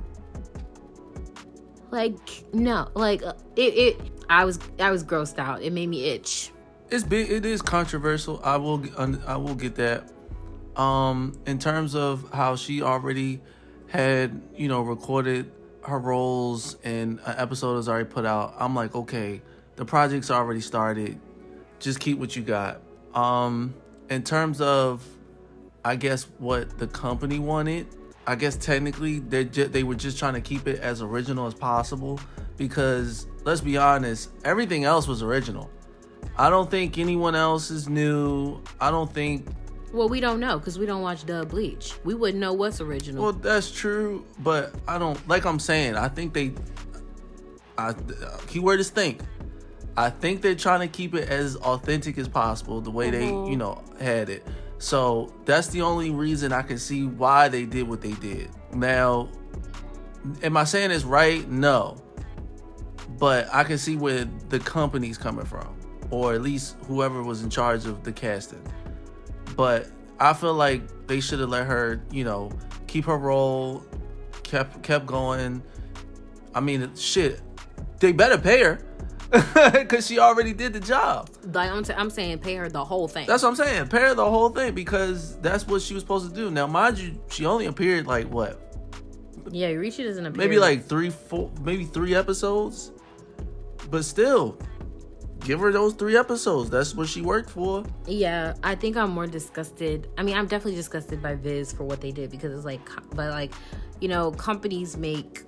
Like, no, like it, it I was I was grossed out. It made me itch.
It's big. It is controversial. I will I will get that. Um, in terms of how she already had, you know, recorded her roles and an episode is already put out. I'm like, okay, the project's already started. Just keep what you got. Um, in terms of, I guess, what the company wanted, I guess technically they ju- they were just trying to keep it as original as possible because, let's be honest, everything else was original. I don't think anyone else is new. I don't think...
Well, we don't know because we don't watch Dub Bleach. We wouldn't know what's original.
Well, that's true, but I don't... Like I'm saying, I think they... I, uh, keyword is think. I think they're trying to keep it as authentic as possible, the way mm-hmm. they, you know, had it. So that's the only reason I can see why they did what they did. Now, am I saying it's right? No. But I can see where the company's coming from, or at least whoever was in charge of the casting. But I feel like they should have let her, you know, keep her role, kept kept going. I mean, shit, they better pay her. Because she already did the job.
Like I'm, t- I'm saying pay her the whole thing.
That's what I'm saying. Pay her the whole thing because that's what she was supposed to do. Now, mind you, she only appeared like what?
Yeah, Yurichi doesn't appear.
Maybe like three, four, maybe three episodes. But still, give her those three episodes. That's what she worked for.
Yeah, I think I'm more disgusted. I mean, I'm definitely disgusted by Viz for what they did because it's like, but like, you know, companies make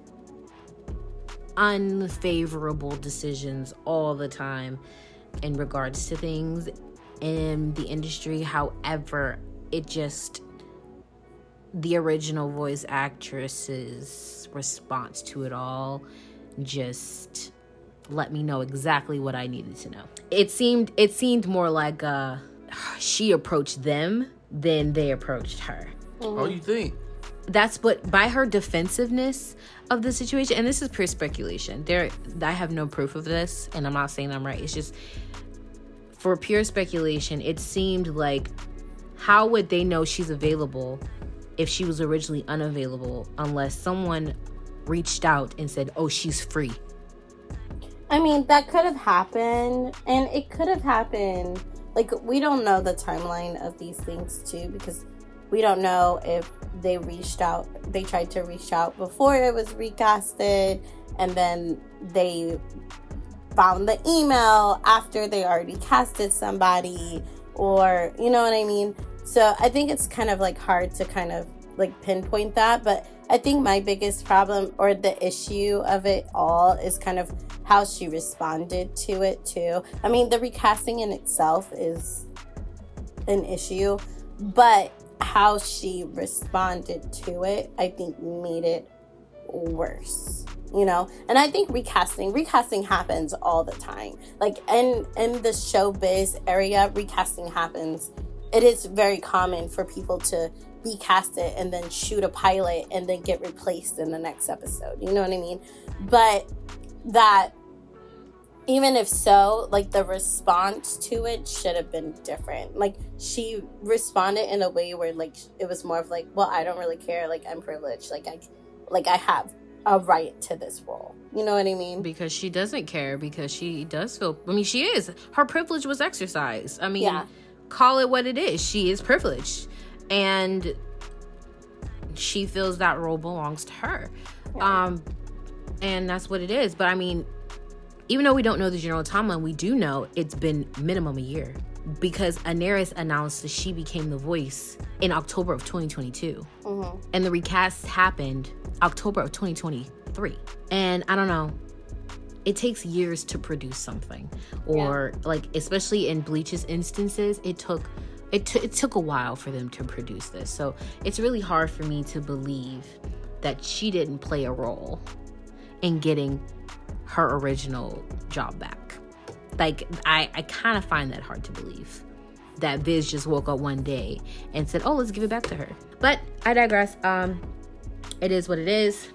unfavorable decisions all the time in regards to things in the industry. However, it just, the original voice actress's response to it all just let me know exactly what I needed to know. It seemed it seemed more like uh she approached them then they approached her.
Mm-hmm. Oh, you think?
That's what, by her defensiveness of the situation, and this is pure speculation. There, I have no proof of this, and I'm not saying I'm right. It's just for pure speculation. It seemed like, how would they know she's available if she was originally unavailable unless someone reached out and said, "Oh, she's free"?
I mean, that could have happened, and it could have happened. Like, we don't know the timeline of these things too, because we don't know if they reached out, they tried to reach out before it was recasted, and then they found the email after they already casted somebody, or, you know what I mean? So I think it's kind of like hard to kind of like pinpoint that, but I think my biggest problem or the issue of it all is kind of how she responded to it too. I mean, the recasting in itself is an issue, but how she responded to it, I think, made it worse, you know? And I think recasting, recasting happens all the time. Like, in, in the showbiz area, recasting happens. It is very common for people to be casted and then shoot a pilot and then get replaced in the next episode. You know what I mean? But that, even if so, like, the response to it should have been different. Like, she responded in a way where, like, it was more of like, well, I don't really care. Like, I'm privileged. Like, I, like, I have a right to this role. You know what I mean?
Because she doesn't care, because she does feel, I mean, she is. Her privilege was exercised. I mean, yeah. Call it what it is. She is privileged. And she feels that role belongs to her. Yeah. Um, and that's what it is. But, I mean, even though we don't know the general timeline, we do know it's been minimum a year, because Aneris announced that she became the voice in October of twenty twenty-two. Mm-hmm. And the recast happened October of twenty twenty-three. And I don't know, it takes years to produce something. Or, yeah. like, especially in Bleach's instances, it took it, t- it took a while for them to produce this. So it's really hard for me to believe that she didn't play a role in getting her original job back. Like, I, I kind of find that hard to believe, that Viz just woke up one day and said, oh, let's give it back to her. But I digress. Um, it is what it is.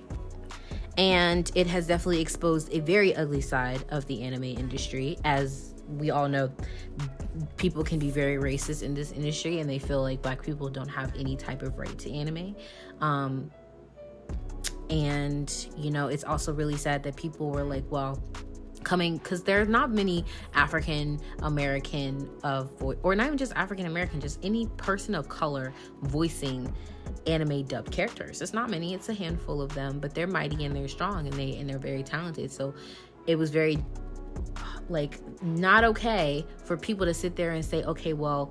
And it has definitely exposed a very ugly side of the anime industry. As we all know, people can be very racist in this industry, and they feel like Black people don't have any type of right to anime. Um, and, you know, it's also really sad that people were like, well, coming, because there are not many African American of uh, or not even just African American, just any person of color voicing anime dubbed characters. It's not many, it's a handful of them, but they're mighty and they're strong and they and they're very talented. So it was very like not okay for people to sit there and say, okay, well,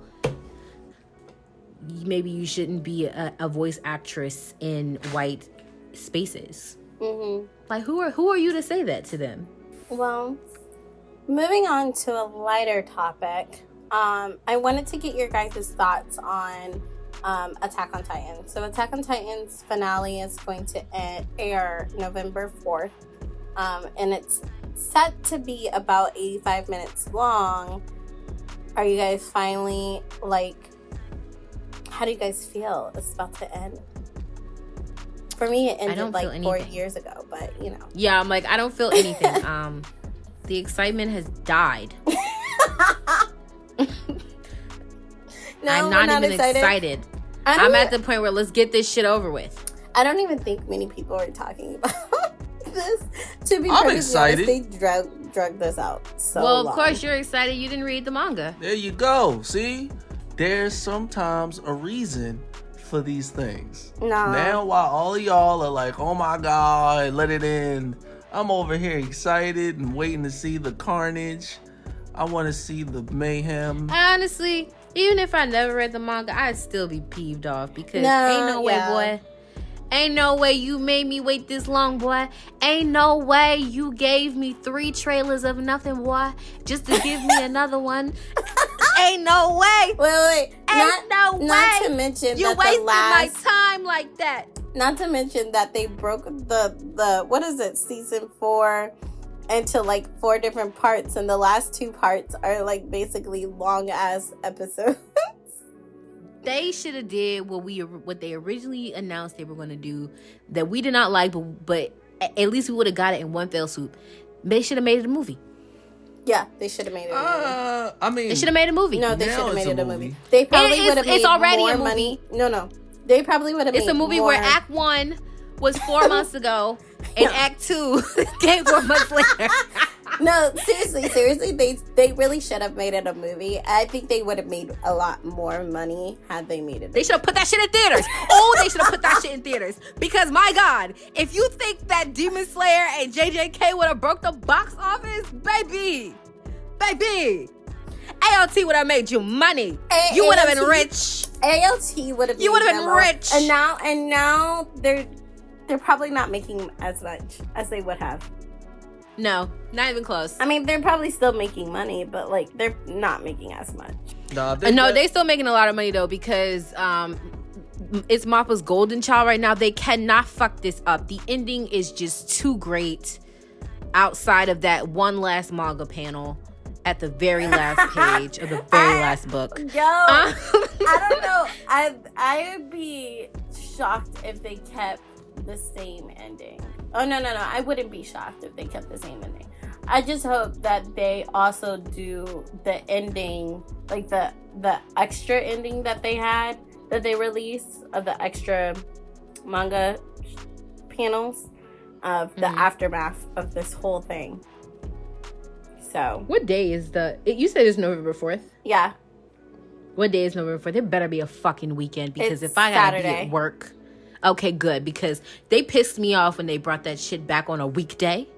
maybe you shouldn't be a, a voice actress in white spaces. Mm-hmm. Like, who are who are you to say that to them?
Well, moving on to a lighter topic, um, I wanted to get your guys' thoughts on um, Attack on Titan. So Attack on Titan's finale is going to air November fourth, um, and it's set to be about eighty-five minutes long. Are you guys finally, like, how do you guys feel it's about to end? For me, it ended like four years ago, but you know.
Yeah, I'm like, I don't feel anything. um, the excitement has died.
no,
I'm not,
not
even
excited.
excited. I'm at the point where let's get this shit over with.
I don't even think many people are talking about this. To be
I'm excited.
Honest, they drug drug this out so
Well, of
long.
course you're excited. You didn't read the manga.
There you go. See, there's sometimes a reason for these things.
No.
Now while all of y'all are like, oh my god, let it end, I'm over here excited and waiting to see the carnage. I want to see the mayhem.
Honestly, even if I never read the manga, I'd still be peeved off, because
no,
ain't no
yeah.
way, boy. Ain't no way you made me wait this long, boy. Ain't no way you gave me three trailers of nothing, boy, just to give me another one. Ain't no way.
Wait, wait,
Ain't
not,
no way.
Not to mention
you
that
wasted
the last,
my time like that.
Not to mention that they broke the the what is it, season four, into like four different parts, and the last two parts are like basically long ass episodes.
they should have did what we what they originally announced they were going to do that we did not like, but, but at least we would have got it in one fell swoop. They should have made it a movie.
Yeah, they should have made it a movie.
Uh, I mean,
They should have made a movie.
No, they
now
should have
it's
made
a
it a
movie.
movie. They probably
It-
would have
it's-
made
it's already
more
a movie.
money. No, no. They probably would have made
It's a movie
more.
where Act One was four months ago, and Act Two came four months later.
No, seriously, seriously, they they really should have made it a movie. I think they would have made a lot more money had they made it.
They should have put that shit in theaters. Oh, they should have put that shit in theaters. Because my God, if you think that Demon Slayer and J J K would have broke the box office, baby, baby, A L T would have made you money.
A-
You would have been
A L T
rich.
A L T would have.
You
would
would've been rich.
and now and now they're they're probably not making as much as they would have.
No, not even close.
I mean, they're probably still making money, but like they're not making as much.
Nah,
Uh, no, they still making a lot of money though because um, it's Mappa's golden child right now. They cannot fuck this up. The ending is just too great. Outside of that one last manga panel at the very last page of the very last book.
Yo, I don't know. I I would be shocked if they kept the same ending. Oh no no no! I wouldn't be shocked if they kept the same ending. I just hope that they also do the ending, like the the extra ending that they had that they released of the extra manga panels of the
Mhm.
aftermath of this whole thing. So
What day is the? It, you said it's November fourth.
yeah,
What day is November fourth? It better be a fucking weekend because
It's
if I gotta be
Saturday.
at work, okay, good because they pissed me off when they brought that shit back on a weekday.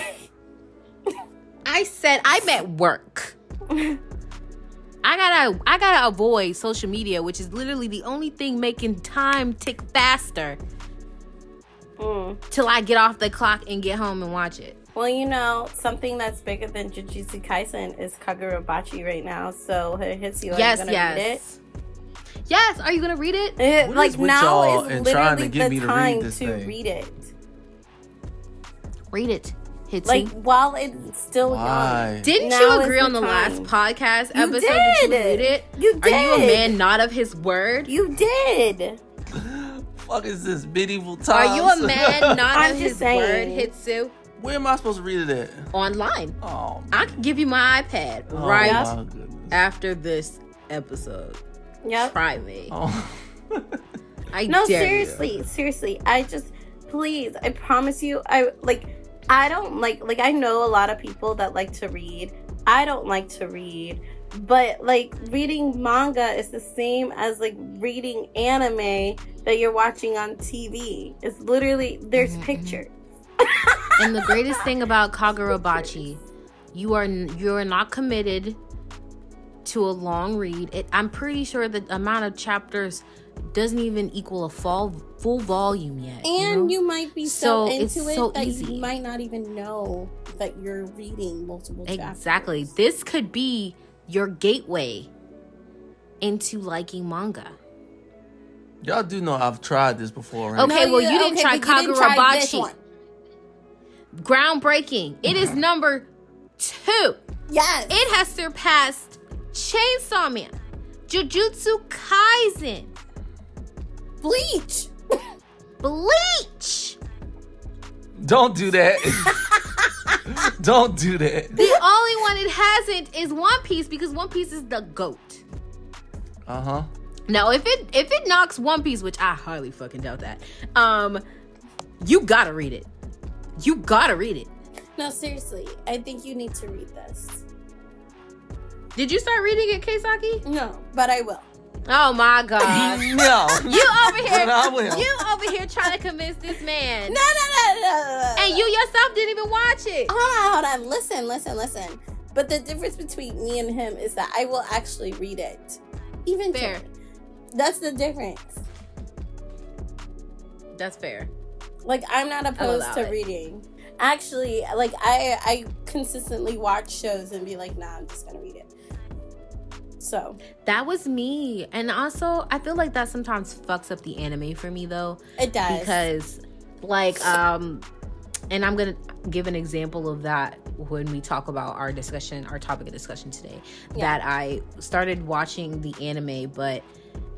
I said I'm at work. I gotta, I gotta avoid social media, which is literally the only thing making time tick faster
mm.
till I get off the clock and get home and watch it.
Well, you know, something that's bigger than Jujutsu Kaisen is Kagurabachi right now. So it hits you. Are
Yes,
you gonna
yes.
read it?
Yes, are you gonna read it?
It,
What
like
is with
now
y'all
is
and trying to
literally
get me
the
to read
time
this
to
thing?
read it.
Read it. Hit
Like while it's still
Why?
young.
Didn't
Now
you
is
agree
the
on the last
time.
podcast
You
episode that you would
did.
read it?
You
Are you a
did.
man not of his word?
You did.
Fuck is this medieval times?
Are you a man not
I'm
of
just
his
saying.
word, Hitsu?
Where am I supposed to read it at?
Online.
Oh,
I can give you my iPad
oh
right
my goodness.
after this episode.
Yep.
Try me.
Oh.
I
No,
dare
seriously, seriously. I just, please, I promise you, I like, I don't like, like, I know a lot of people that like to read. I don't like to read, but like, reading manga is the same as like reading anime that you're watching on T V. It's literally, there's
Mhm,
pictures.
you. And the greatest thing about Kagurabachi, you are you are not committed to a long read. It, I'm pretty sure the amount of chapters doesn't even equal a full full volume yet.
And
know?
you might be so,
So, it's
into it
so
that
easy.
you might not even know that you're reading multiple chapters.
Exactly. This could be your gateway into liking manga.
Y'all do know I've tried this before, right?
Okay,
No,
well,
you-
you didn't
okay,
try
but you didn't try this
Kagurabachi.
one.
Groundbreaking. It is number two.
Yes.
It has surpassed Chainsaw Man, Jujutsu Kaisen,
Bleach.
Bleach.
Don't do that. Don't do that.
The only one it hasn't is One Piece because One Piece is the GOAT.
Uh huh.
Now, if it if it knocks One Piece, which I highly fucking doubt that, um, you gotta read it. You gotta read it.
No, seriously. I think you need to read this.
Did you start reading it, Keisaki?
No, but I will.
Oh my god.
No.
You over here,
But I will.
you over here trying to convince this man,
No, no, no, no, no.
and you yourself didn't even watch it.
Hold on, hold on. Listen, listen, listen. But the difference between me and him is that I will actually read it. Even
Fair.
That's the difference.
That's fair.
Like, I'm not opposed
allow
to
it.
reading. Actually, like, I I consistently watch shows and be like, nah, I'm just gonna read it. So,
That was me, and also I feel like that sometimes fucks up the anime for me though,
it does.
because like um, and I'm gonna give an example of that when we talk about our discussion, our topic of discussion today.
Yeah.
That I started watching the anime, but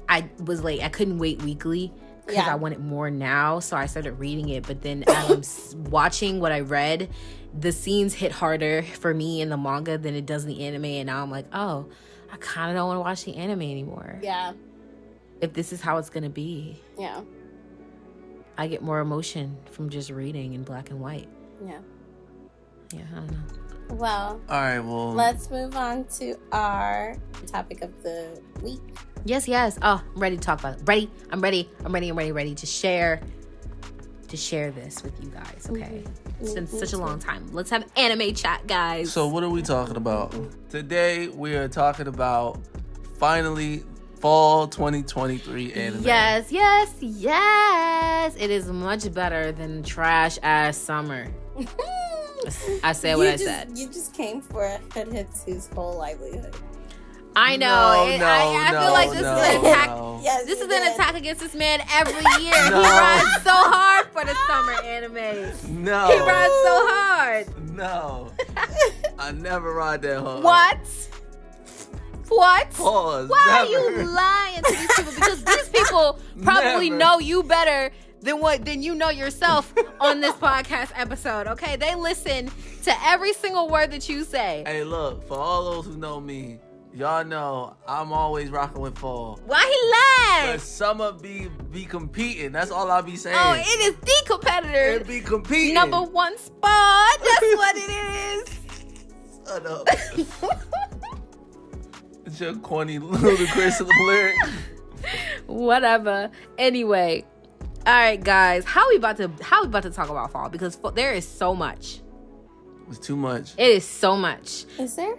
I was like, I couldn't wait weekly because
Yeah.
I wanted more now. So I started reading it. But then as I'm s- watching what I read, the scenes hit harder for me in the manga than it does in the anime. And now I'm like, oh, I kind of don't want to watch the anime anymore.
Yeah.
If this is how it's going to be,
Yeah.
I get more emotion from just reading in black and white.
Yeah.
Yeah, I don't know.
Well,
All right, well,
let's move on to our topic of the week.
Yes, yes. Oh, I'm ready to talk about it. Ready? I'm ready. I'm ready. I'm ready. Ready to share. To share this with you guys. Okay. It's been such a long time. Let's have anime chat, guys.
so what are we talking about? Today, we are talking about finally fall twenty twenty-three anime.
Yes, yes, yes. It is much better than trash ass summer. I said what
You
I
just-
said.
You just came for Head Hitsu's whole livelihood.
I know.
No,
It-
no,
I, I
no,
feel like this
no,
is an attack.
no.
Yes,
This
you
is an
did.
attack against this man every year.
No.
He rides so hard for the summer anime.
No.
He rides so hard.
No. I never ride that hard.
What? What?
Pause.
Why
Never.
are you lying to these people? Because these people probably
Never.
know you better than what than you know yourself on this podcast episode. Okay, they listen to every single word that you say.
Hey, look, for all those who know me, y'all know I'm always rocking with fall.
Why he
But
lied?
summer be be competing. That's all I be saying.
Oh, it is the competitor.
It be competing.
Number one spot. That's what it is.
Shut up. It's your corny, ludicrous lyric.
Whatever. Anyway, all right, guys. How we about to how we about to talk about fall? Because fa- there is so much.
It's too much.
It is so much.
Is there?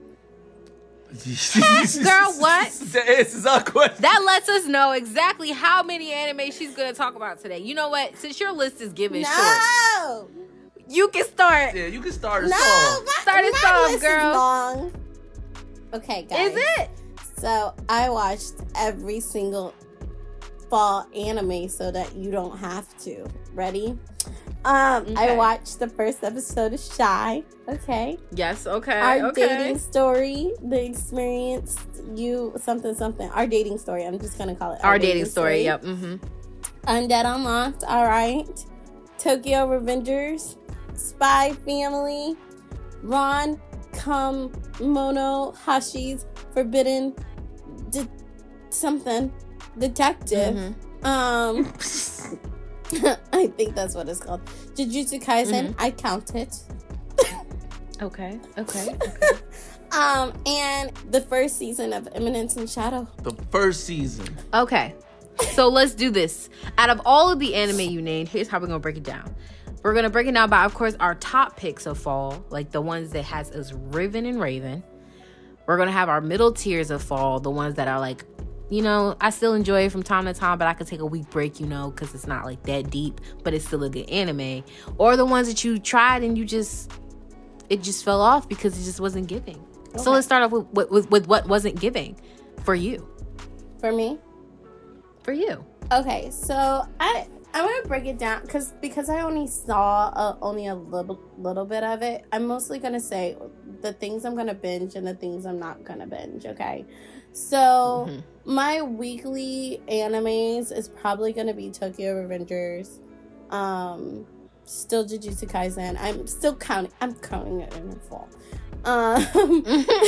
Girl, what?
That answers our question.
That lets us know exactly how many anime she's gonna talk about today. You know what? Since your list is given short,
No.
you can start.
Yeah, you can start a
No.
song.
My,
Start us
my
off,
list is
girl.
long. Okay, guys.
Is it?
So I watched every single fall anime so that you don't have to. Ready? Um, I
Okay.
watched the first episode of Shy. Okay.
Yes. Okay.
Our
okay.
dating story, the experience, you something something. Our dating story. I'm just gonna call it
Our dating story. Yep. Mm-hmm.
Undead Unlocked. All right. Tokyo Revengers, Spy Family, Ron Kamono Hashi's Forbidden De- something Detective.
Mm-hmm.
Um, I think that's what it's called. Jujutsu Kaisen.
Mm-hmm.
I count it.
Okay. Okay. Okay.
Um, and the first season of Eminence and Shadow.
The first season.
Okay. So let's do this. Out of all of the anime you named, here's how we're gonna break it down. We're gonna break it down by, of course, our top picks of fall, like the ones that has us Riven and Raven. We're gonna have our middle tiers of fall, the ones that are like, you know, I still enjoy it from time to time, but I could take a week break, you know, because it's not like that deep, but it's still a good anime. Or the ones that you tried and you just, it just fell off because it just wasn't giving.
Okay.
So let's start off with, with, with, with what wasn't giving for you.
For me.
For you.
Okay, so I I'm gonna break it down because because I only saw uh, only a little little bit of it. I'm mostly gonna say the things I'm gonna binge and the things I'm not gonna binge. Okay, so
Mm-hmm.
my weekly animes is probably gonna be Tokyo Revengers, um, still Jujutsu Kaisen. I'm still counting. I'm counting it in the fall. Um,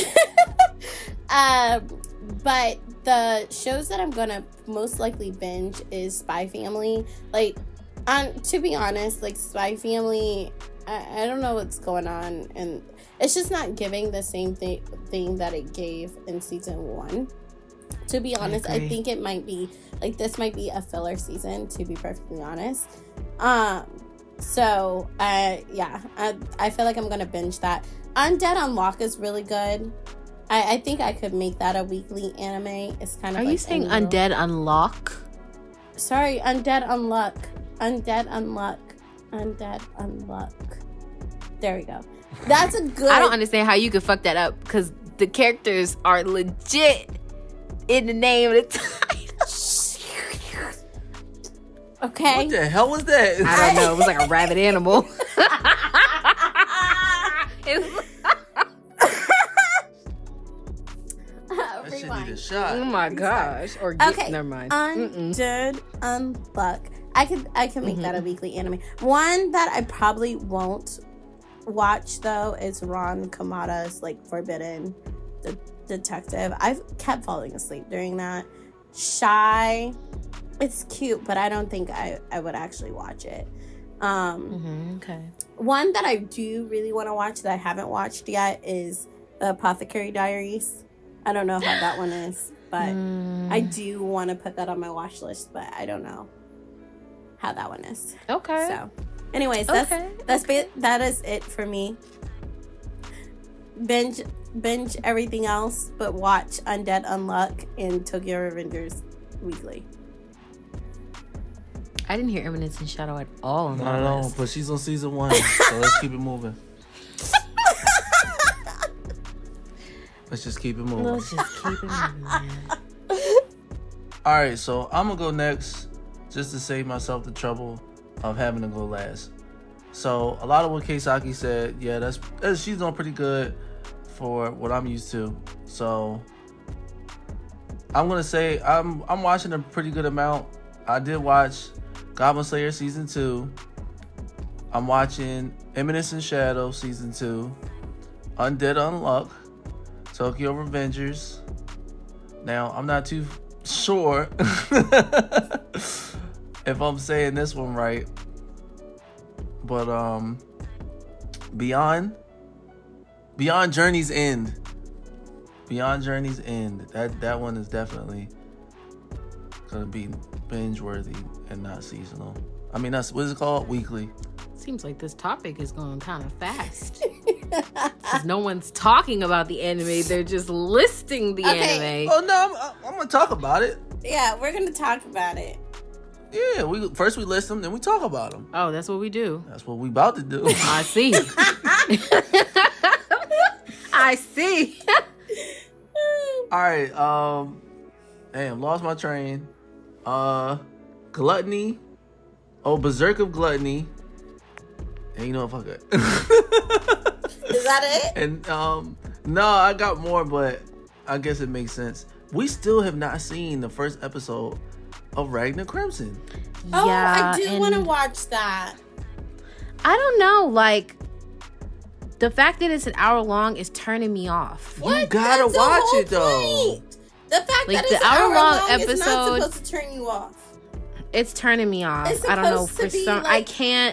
um, but the shows that I'm gonna most likely binge is Spy Family. Like, um, to be honest, like Spy Family, I, I don't know what's going on, and it's just not giving the same thing thing that it gave in season one. To be honest, I,
agree.
think it might be like this might be a filler season. To be perfectly honest, um, so I yeah, I I feel like I'm gonna binge that. Undead Unlock is really good. I, I think I could make that a weekly anime. It's kind of
Are
like
you saying
in the middle.
Undead Unlock?
Sorry, Undead Unluck. Undead Unluck. Undead Unluck. There we go. That's a good.
I don't understand how you could fuck that up because the characters are legit in the name of the title.
Okay.
What the hell was that?
I don't know. It was like a rabid animal. It was-
That shit need to
Rewind.
shot.
Oh my gosh. Or get,
Okay,
never mind.
Undead Unluck. I could I can make
Mm-hmm.
that a weekly anime. One that I probably won't watch though is Ron Kamada's like Forbidden the Detective. I've kept falling asleep during that. Shy, it's cute, but I don't think I, I would actually watch it. Um,
Mm-hmm. Okay.
One that I do really want to watch that I haven't watched yet is the Apothecary Diaries. I don't know how that one is, but
Mm.
I do want to put that on my watch list, but I don't know how that one is.
Okay.
So, anyways, that's
Okay.
that's ba- that is it for me. Binge binge everything else, but watch Undead Unluck and Tokyo Revengers weekly.
I didn't hear Eminence and Shadow at all on
Not
that
at all,
list.
but she's on season one, so let's keep it moving. Let's just keep it moving.
Let's just keep it moving, man.
All right, so I'm gonna go next, just to save myself the trouble of having to go last. So a lot of what Keisaki said, yeah, that's, that's she's doing pretty good for what I'm used to. So I'm gonna say I'm I'm watching a pretty good amount. I did watch Goblin Slayer season two. I'm watching Eminence and Shadow season two, Undead Unluck, Tokyo Revengers. Now I'm not too sure if I'm saying this one right, but um, Beyond Beyond Journey's End. Beyond Journey's End. That that one is definitely gonna be binge worthy and not seasonal. I mean, that's what is it called? Weekly.
Seems like this topic is going kind of fast. Because no one's talking about the anime. They're just listing the
Okay.
anime.
Oh no, I'm, I'm gonna talk about it.
Yeah, we're gonna talk about it.
Yeah, we first we list them, then we talk about them.
Oh, that's what we do.
That's what we about to do.
I see. I see.
All right. Um, damn, lost my train. Uh, Gluttony. Oh, Berserk of Gluttony. And you know, fuck it.
Is that it?
And um, no, I got more, but I guess it makes sense. We still have not seen the first episode of Ragnar Crimson.
Oh,
yeah,
I do
and
want to watch that.
I don't know. Like, the fact that it's an hour long is turning me off.
You gotta
That's the
watch
whole
it though.
point. The fact
Like,
that
the
it's an hour
hour-long
long is not
episode-
supposed to turn you off.
It's turning me off.
It's
I don't know.
supposed
For
to be,
some, I
like-
can't.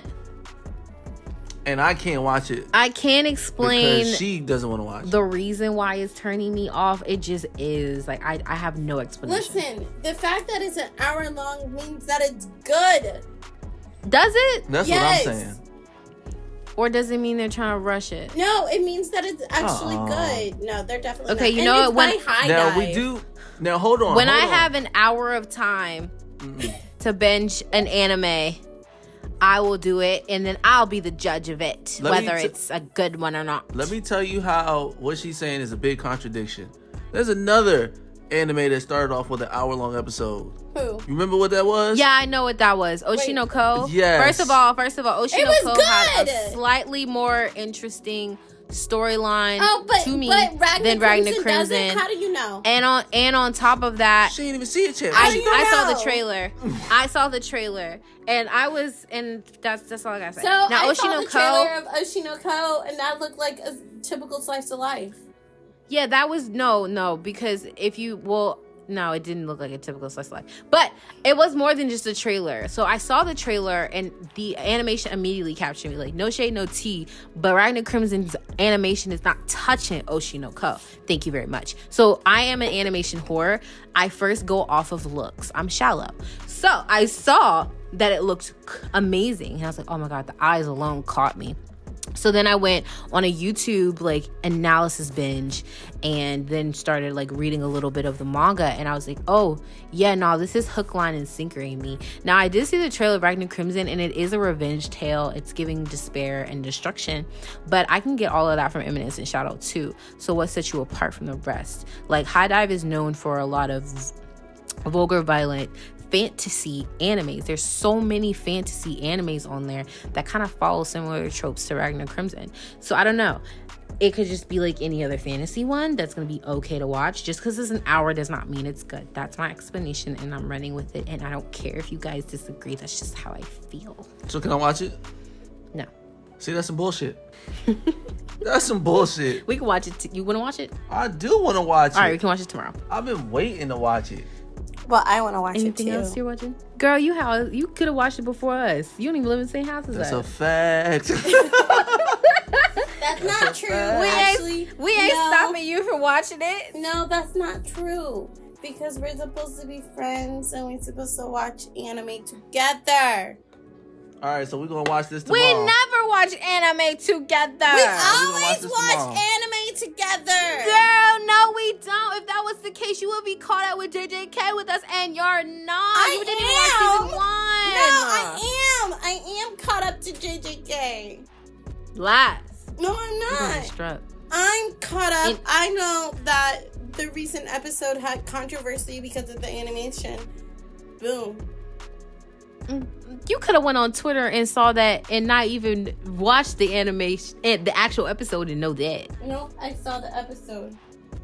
And I can't watch it
I can't explain
because she doesn't want to watch it.
the reason why it's turning me off. It just is. Like, I, I have no explanation.
Listen, the fact that it's an hour long means that it's good.
Does it?
That's
Yes.
what I'm saying.
Or does it mean they're trying to rush it?
No, it means that it's actually
Uh-uh.
good. No, they're definitely
Okay,
not.
you
And
know
it's
what,
by
when-
High
Now we
Dive.
do. Now hold on.
When
hold
I
on.
have an hour of time to binge an anime, I will do it, and then I'll be the judge of it,
Let me
whether
t-
it's a good one or not.
Let me tell you how what she's saying is a big contradiction. There's another anime that started off with an hour long episode.
Who?
You remember what that was?
Yeah, I know what that was. Oshinoko.
Yes.
First of all, first of all,
was
Oshinoko had a
good.
slightly more interesting storyline
Oh, but,
to me
but Ragnar
than Ragnar
Crimson
Crimson.
doesn't? How do you know?
And on and on top of that,
She didn't even see it yet.
I,
do you
I saw
know?
the trailer. I saw the trailer, and I was, and that's that's all I gotta say.
So
now
I saw the trailer
Oshinoko,
of Oshinoko, and that looked like a typical slice of life.
yeah, that was no, no, because if you, well, no, it didn't look like a typical slice of life, but it was more than just a trailer. So I saw the trailer, and the animation immediately captured me. Like, no shade, no tea, but Ragnar Crimson's animation is not touching Oshinoko. Thank you very much. So I am an animation whore. I first go off of looks. I'm shallow. So I saw that it looked amazing, and I was like, oh my god, the eyes alone caught me. So then I went on a YouTube like analysis binge, and then started like reading a little bit of the manga, and I was like, oh yeah, no, this is hook, line, and sinkering me. Now I did see the trailer of Ragnar Crimson, and it is a revenge tale. It's giving despair and destruction, but I can get all of that from Eminence and Shadow too. So what sets you apart from the rest? Like, High Dive is known for a lot of vulgar, violent fantasy animes. There's so many fantasy animes on there that kind of follow similar tropes to Ragnar Crimson. So I don't know. it could just be like any other fantasy one that's going to be okay to watch. Just because it's an hour does not mean it's good. That's my explanation, and I'm running with it. And I don't care if you guys disagree. That's just how I feel.
So can I watch it?
No.
See, that's some bullshit. That's some bullshit.
We can watch it. T- you want to watch it?
I do want to watch it.
All right, we can watch it tomorrow.
I've been waiting to watch it.
Well, I want to watch
Anything
it too.
else you're watching? Girl, you how you could have watched it before us. You don't even live in the same house as
That's
us.
a fact.
That's not true.
We
Actually,
ain't, we ain't
no.
stopping you from watching it.
No, that's not true. Because we're supposed to be friends and we're supposed to watch anime together.
All right, so we're gonna watch this
We
tomorrow.
never watch anime together.
We
watch
always
this
watch
tomorrow.
anime together.
Girl, no, we don't. If that was the case, you would be caught up with J J K with us, and you're not.
I
you didn't
am.
even watch season one.
No, I am. I am caught up to J J K.
Lies.
No, I'm
You're gonna
not.
be struck.
I'm caught up.
In-
I know that the recent episode had controversy because of the animation. Boom.
You could have went on Twitter and saw that, and not even watched the animation, the actual episode, and know that.
No, I saw the episode.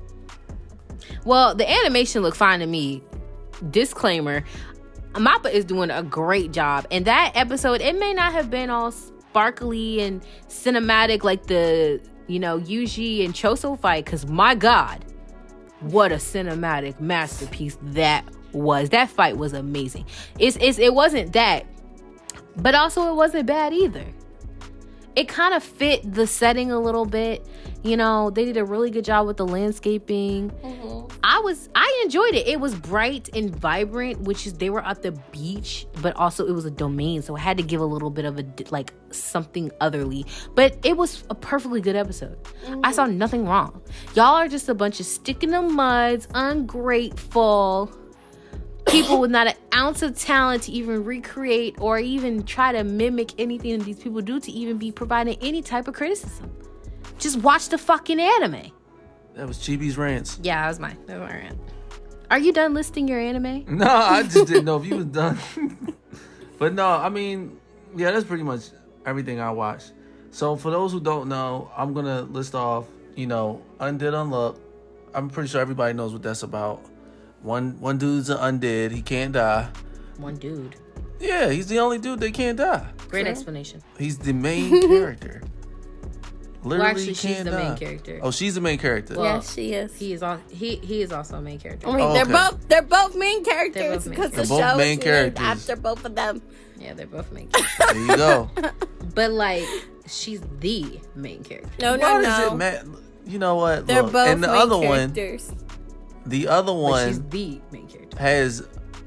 Well, the animation looked fine to me. Disclaimer: Mappa is doing a great job, and that episode, it may not have been all sparkly and cinematic like the, you know, Yuji and Choso fight, because my God, what a cinematic masterpiece that was. That fight was amazing. It's, it's it wasn't that, but also it wasn't bad either. It kind of fit the setting a little bit. You know, they did a really good job with the landscaping.
Mm-hmm.
I was, I enjoyed it. It was bright and vibrant, which is, they were at the beach, but also it was a domain. So I had to give a little bit of a, like, something otherly. But it was a perfectly good episode. Mm-hmm. I saw nothing wrong. Y'all are just a bunch of stick in the muds, ungrateful people with not an ounce of talent to even recreate or even try to mimic anything that these people do to even be providing any type of criticism. Just watch the fucking anime.
That was Chibi's rants.
Yeah, that was mine. That was my rant. Are you done listing your anime?
No, I just didn't know if you was done. But no, I mean, yeah, that's pretty much everything I watched. So for those who don't know, I'm gonna list off, you know, Undead Unluck. I'm pretty sure everybody knows what that's about. One one dude's an undead. He can't die.
One dude.
Yeah, he's the only dude that can't die.
Great
Sure.
explanation.
He's the main character. Literally
Well, actually, she's
can't
the
die.
main character.
Oh, she's the main character.
Well,
Yes, she is.
He is all he he is also a main character.
I mean,
Oh,
they're
okay.
both they're both main characters
They're both main
because the
characters. They're both
show
main
is named
characters.
after both of them.
Yeah, they're both main characters.
There you go.
But like, she's the main character.
No, no,
Why
no.
does it matter? You know what?
They're
Look,
both
and the
main
other one,
characters.
the other
But she's
one
the main character.
has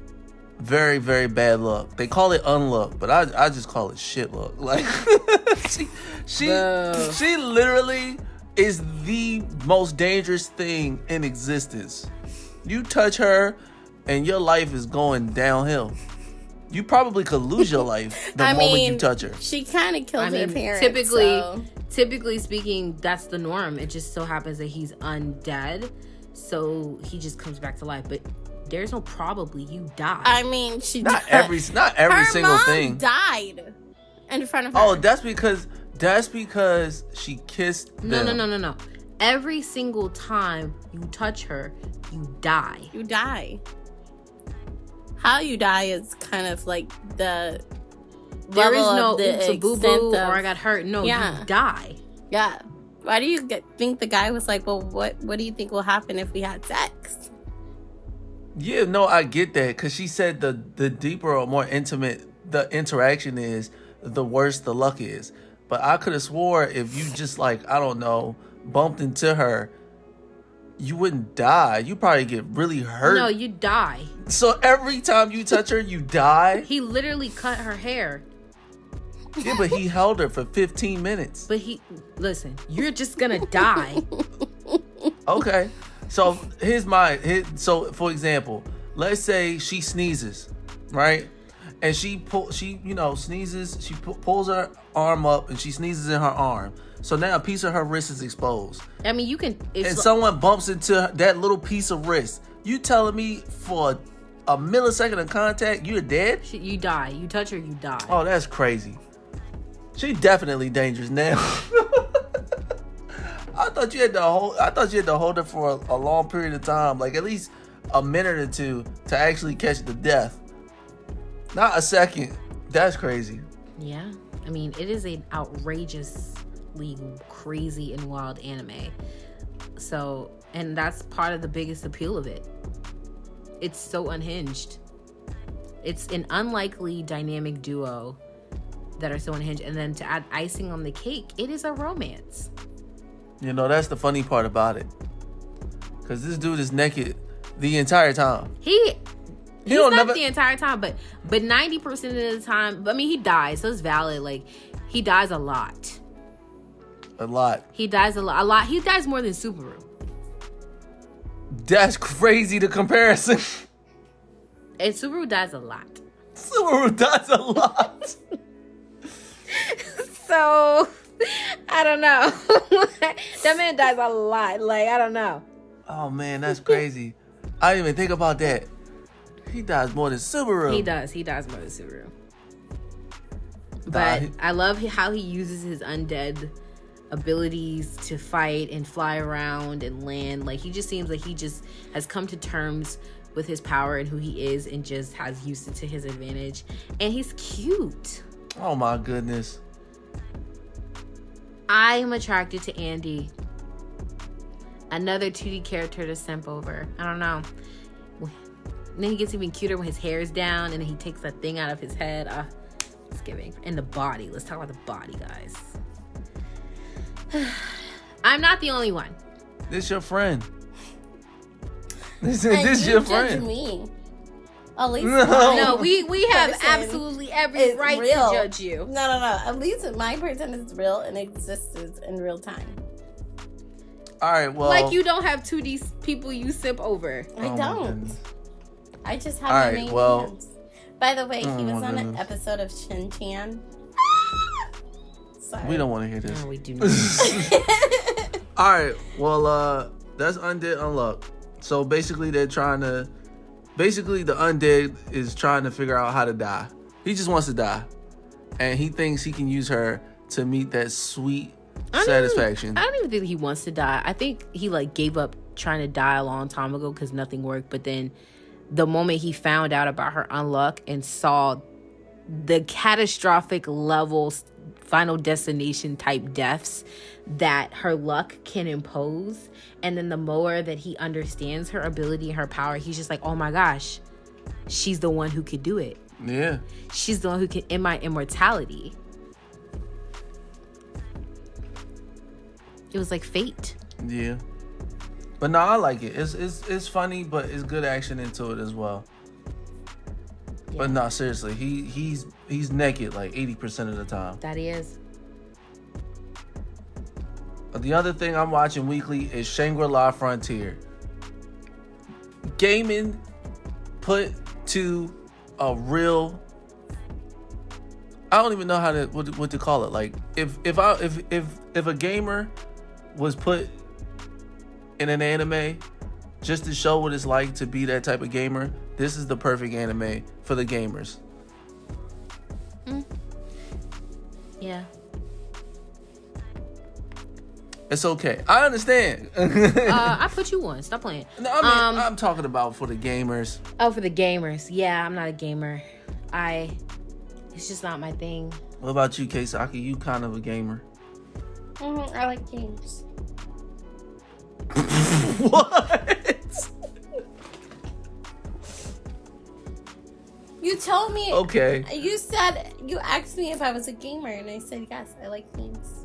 very, very bad luck. They call it unluck, but I, I just call it shit luck. Like she, she,
Bro.
she literally is the most dangerous thing in existence. You touch her, and your life is going downhill. You probably could lose your life the
I
moment
mean,
you touch her.
She kind of killed
I mean,
her parents.
typically,
so-
typically speaking, that's the norm. It just so happens that he's undead, so he just comes back to life. But there's no probably. You die.
I mean, she
Not
died.
every, not every
her
single
mom
thing.
died in front of her.
Oh, that's because that's because she kissed
no, no,
them.
no, no, no. Every single time you touch her, you die.
You die. How you die is kind of like the
There is
level
no
of the
oops a boo
extent
boo
of-
or I got hurt. No,
Yeah.
you die.
Yeah. Why do you get, think the guy was like, well, what what do you think will happen if we had sex?
Yeah, no, I get that because she said the the deeper or more intimate the interaction is, the worse the luck is. But I could have swore if you just like I don't know bumped into her, you wouldn't die. You probably get really hurt.
No, you die.
So every time you touch her, you die.
He literally cut her hair.
Yeah, but he held her for fifteen minutes.
But he, listen, you're just gonna die.
Okay. So here's my his, so for example, let's say she sneezes, right? And she pull she you know sneezes, she pu- pulls her arm up and she sneezes in her arm. So now a piece of her wrist is exposed.
I mean, you can. It's
And
like-
someone bumps into that little piece of wrist. You telling me for a millisecond of contact, you're dead?
she- you die. You touch her, you die.
Oh, that's crazy. She definitely dangerous now. thought you had to hold. I thought you had to hold it for a, a long period of time, like at least a minute or two, to actually catch the death. Not a second. That's crazy.
Yeah, I mean, it is an outrageously crazy and wild anime. So, and that's part of the biggest appeal of it. It's so unhinged. It's an unlikely dynamic duo that are so unhinged, and then to add icing on the cake, it is a romance.
You know, that's the funny part about it, because this dude is naked the entire time.
He
He
he's
don't
not
never-
the entire time, but but ninety percent of the time, I mean, he dies, so it's valid. Like, he dies a lot.
A lot.
He dies a lot. A lot. He dies more than Subaru.
That's crazy, the comparison.
And Subaru dies a lot.
Subaru does a lot.
So, I don't know. That man dies a lot. Like, I don't know.
Oh man, that's crazy. I didn't even think about that. He dies more than Subaru.
He does. He dies more than Subaru.
Nah,
But
he-
I love how he uses his undead abilities to fight and fly around and land. Like, he just seems like he just has come to terms with his power and who he is, and just has used it to his advantage. And he's cute.
Oh my goodness.
I'm attracted to Andy. Another two D character to simp over. I don't know. And then he gets even cuter when his hair is down, and then he takes that thing out of his head. Uh, it's giving. And the body. Let's talk about the body, guys. I'm not the only one.
This your friend. This,
And
this
you
your
judge
friend.
me. At least
No.
my
No, we we have
person
absolutely every
is
right
real.
to judge you.
No, no, no. At least my person is real and exists in real time.
All right, well.
Like, you don't have two D people you simp over.
I
Oh my
don't.
goodness.
I just have
All
my
right,
main
well-
hands. By the way,
Oh
he was
my
on an
goodness.
episode of Shin Chan. Sorry.
We don't want to hear this.
No, we do not.
All right, well, uh, that's Undead Unluck. So basically, they're trying to. Basically, the undead is trying to figure out how to die. He just wants to die, and he thinks he can use her to meet that sweet
I don't
satisfaction.
Even, I don't even think he wants to die. I think he like gave up trying to die a long time ago because nothing worked. But then the moment he found out about her unluck and saw the catastrophic level final destination type deaths that her luck can impose, and then the more that he understands her ability and her power, he's just like, oh my gosh, she's the one who could do it.
Yeah.
She's the one who can end my immortality. It was like fate.
Yeah. But no, I like it. It's it's it's funny, but it's good action into it as well.
Yeah.
But no, seriously, he he's he's naked like eighty percent of the time.
That he is.
The other thing I'm watching weekly is Shangri-La Frontier. Gaming put to a real, I don't even know how to what, to- what to call it. Like if if I if if if a gamer was put in an anime just to show what it's like to be that type of gamer, this is the perfect anime for the gamers.
Yeah.
It's okay. I understand.
uh, I put you on. Stop playing.
No, I mean,
Um,
I'm talking about for the gamers.
Oh, for the gamers. Yeah, I'm not a gamer. I. It's just not my thing.
What about you, Keisaki? You kind of a gamer.
Mhm, I like games.
What?
You told me.
Okay.
You said you asked me if I was a gamer, and I said yes. I like games.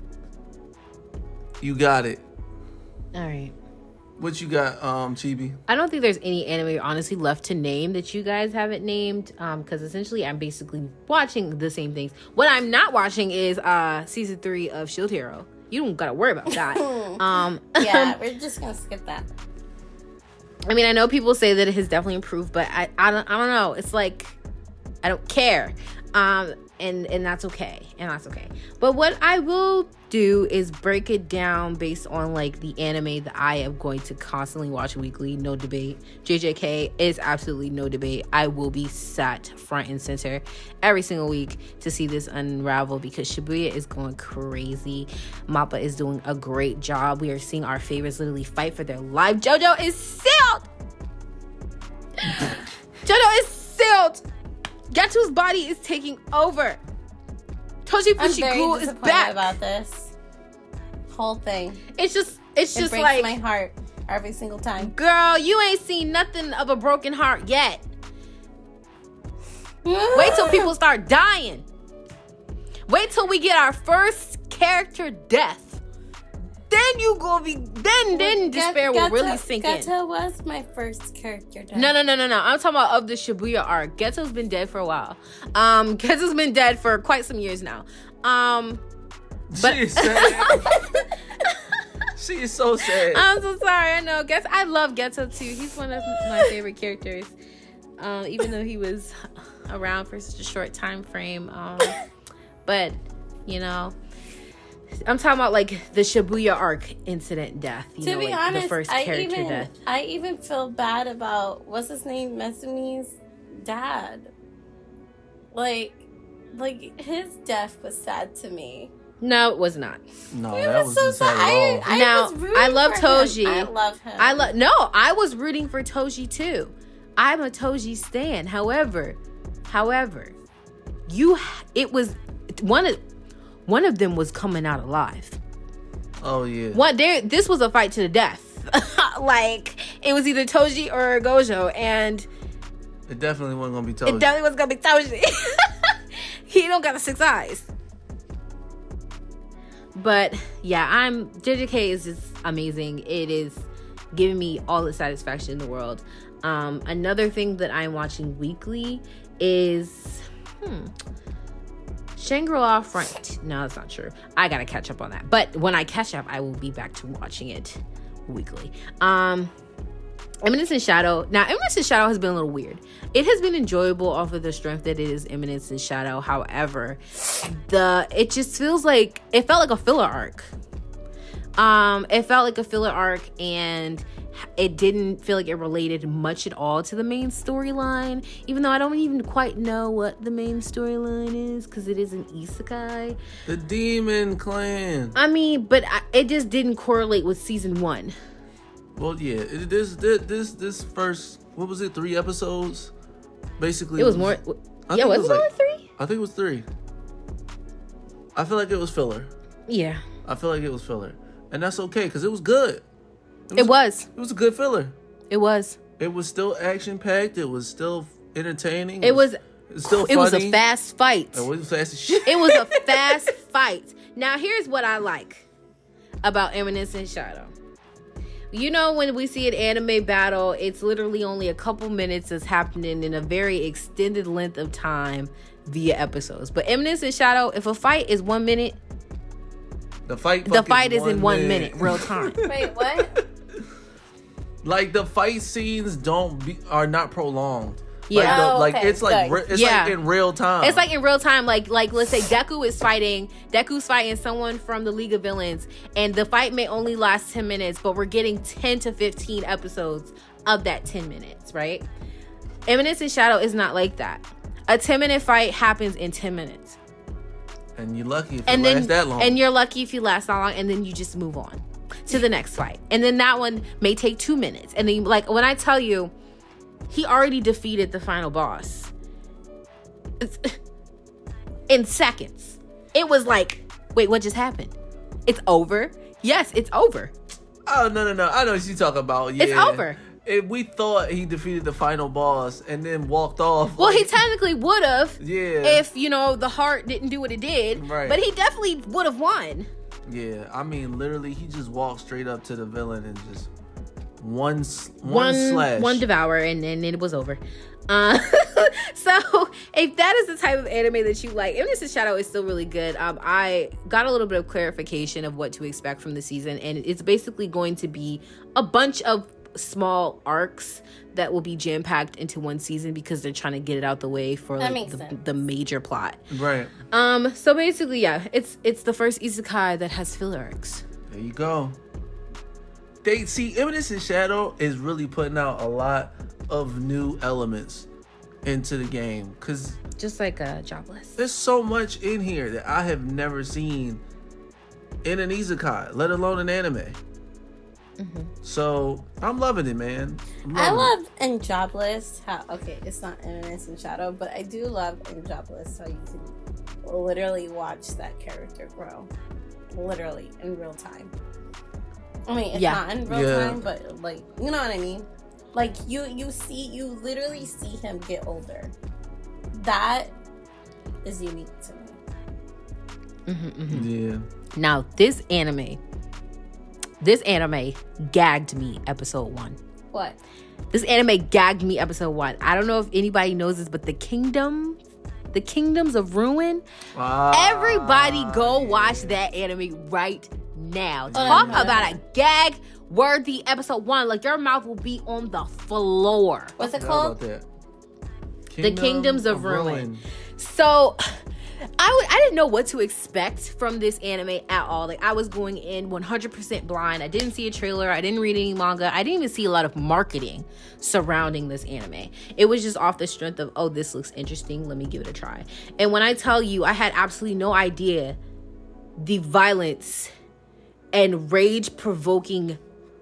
You got it.
All right.
What you got, um, Chibi?
I don't think there's any anime honestly left to name that you guys haven't named. Um, because essentially I'm basically watching the same things. What I'm not watching is uh season three of Shield Hero. You don't gotta worry about that. um,
Yeah, we're just gonna skip that.
I mean, I know people say that it has definitely improved, but I, I don't, I don't know. It's like, I don't care. Um, and, and that's okay. And that's okay. But what I will do is break it down based on like the anime that I am going to constantly watch weekly. No debate. J J K is absolutely no debate. I will be sat front and center every single week to see this unravel because Shibuya is going crazy. Mappa is doing a great job. We are seeing our favorites literally fight for their life. JoJo is sealed. JoJo is sealed. Gatu's body is taking over. Toji
I'm very
Fushiguro is
disappointed
back.
about this whole thing.
It's just, it's
It
just
breaks
like,
my heart every single time.
girl, you ain't seen nothing of a broken heart yet. Wait till people start dying. Wait till we get our first character death. Then you gonna be, then, then despair will really sink in.
Gato was my first character. Death.
No, no, no, no, no. I'm talking about of the Shibuya arc. Geto's been dead for a while. Um, Geto's been dead for quite some years now. Um, but
She is sad. She is so sad.
I'm so sorry. I know. Geto, I love Geto too. He's one of my favorite characters. Um, even though he was around for such a short time frame. Um, but you know, I'm talking about like the Shibuya arc incident death. You
To
know,
be
like
honest,
the first
I
character
even
death.
I even feel bad about what's his name, Mesumi's dad. Like, like his death was sad to me.
No, it was not.
No,
It
that
was
wasn't
so
sad
sad.
at all.
I, I
Now,
was rooting
I love
for
Toji.
him. I love him.
I love no, I was rooting for Toji too. I'm a Toji stan. However, however, you it was one of one of them was coming out alive.
Oh yeah.
One there this was a fight to the death. Like it was either Toji or Gojo, and
It definitely wasn't gonna be Toji.
it definitely was gonna be Toji. He don't got the six eyes. But yeah, I'm J J K is just amazing. It is giving me all the satisfaction in the world. Um, another thing that I'm watching weekly is hmm, Shangri-La Front. No, that's not true. I gotta catch up on that. But when I catch up, I will be back to watching it weekly. Um, Eminence in Shadow. Now, Eminence in Shadow has been a little weird. It has been enjoyable off of the strength that it is Eminence in Shadow. However, the it just feels like it felt like a filler arc. Um, it felt like a filler arc, and it didn't feel like it related much at all to the main storyline. Even though I don't even quite know what the main storyline is, because it is an isekai.
The Demon Clan.
I mean, but I, it just didn't correlate with season one.
Well, yeah. It, this, this, this, this first. What was it? Three episodes. Basically,
It was more.
I
Yeah,
think
was
it was
it more
like-
than three?
I think it was three. I feel like it was filler.
Yeah,
I feel like it was filler, and that's okay because it was good.
it was.
It was a good filler.
It was.
It was still action packed. It was still entertaining.
It was.
It was still funny.
It was a fast fight.
It was fast as shit.
It was a fast fight. Now, here's what I like about Eminence in Shadow. You know, when we see an anime battle, it's literally only a couple minutes that's happening in a very extended length of time via episodes. But Eminence in Shadow, if a fight is one minute,
The fight.
the
fucking
fight is in one
minute.
minute, real time.
Wait, what?
Like the fight scenes don't be are not prolonged.
Yeah.
Like, the,
Oh,
like
okay,
it's like
good.
re- it's
Yeah.
like in real time.
It's like in real time, like like let's say Deku is fighting, Deku's fighting someone from the League of Villains, and the fight may only last ten minutes, but we're getting ten to fifteen episodes of that ten minutes, right? Eminence in Shadow is not like that. A ten minute fight happens in ten minutes.
and you're lucky if
And
it
then
lasts that long.
and you're lucky if you last that long, and then you just move on to the next fight. And then that one may take two minutes. And then like when I tell you he already defeated the final boss It's, in seconds. It was like, wait, what just happened? It's over? Yes, it's over.
oh no no no! I know what you talking about. Yeah.
It's over.
If we thought he defeated the final boss and then walked off.
Well,
like,
he technically would have
Yeah.
if, you know, the heart didn't do what it did.
Right.
But he definitely would have won.
Yeah, I mean, literally, he just walked straight up to the villain and just one s- one,
One,
slash.
one devour, and then it was over. Uh, so, if that is the type of anime that you like, Eminence in Shadow is still really good. Um, I got a little bit of clarification of what to expect from the season, and it's basically going to be a bunch of small arcs that will be jam packed into one season because they're trying to get it out the way for
That
like
makes
the,
sense.
the major plot.
Right.
Um. So basically, yeah, it's it's the first isekai that has filler arcs.
There you go. They see Eminence in Shadow is really putting out a lot of new elements into the game because
Just like a Jobless.
there's so much in here that I have never seen in an isekai, let alone an anime.
Mm-hmm.
So I'm loving it, man. I'm
I
loving
love in Jobless how okay, it's not Eminence in Shadow, but I do love in Jobless how you can literally watch that character grow, literally in real time. I mean, it's
Yeah.
not in real
Yeah.
time, but like you know what I mean. Like you, you see, you literally see him get older. That is unique to me.
Mm-hmm,
it.
mm-hmm.
Yeah.
Now this anime, this anime gagged me episode one.
What?
This anime gagged me episode one. I don't know if anybody knows this, but the kingdom, the Kingdoms of Ruin.
Ah,
Everybody go watch that anime right now.
Oh,
Talk
no, no,
about
no.
a gag worthy episode one. Like your mouth will be on the floor.
What's it
How
called?
about that?
The
Kingdom
Kingdoms of Ruin. So I would I didn't know what to expect from this anime at all. Like I was going in one hundred percent blind. I didn't see a trailer. I didn't read any manga. I didn't even see a lot of marketing surrounding this anime. It was just off the strength of, oh, this looks interesting. Let me give it a try. And when I tell you, I had absolutely no idea the violence and rage-provoking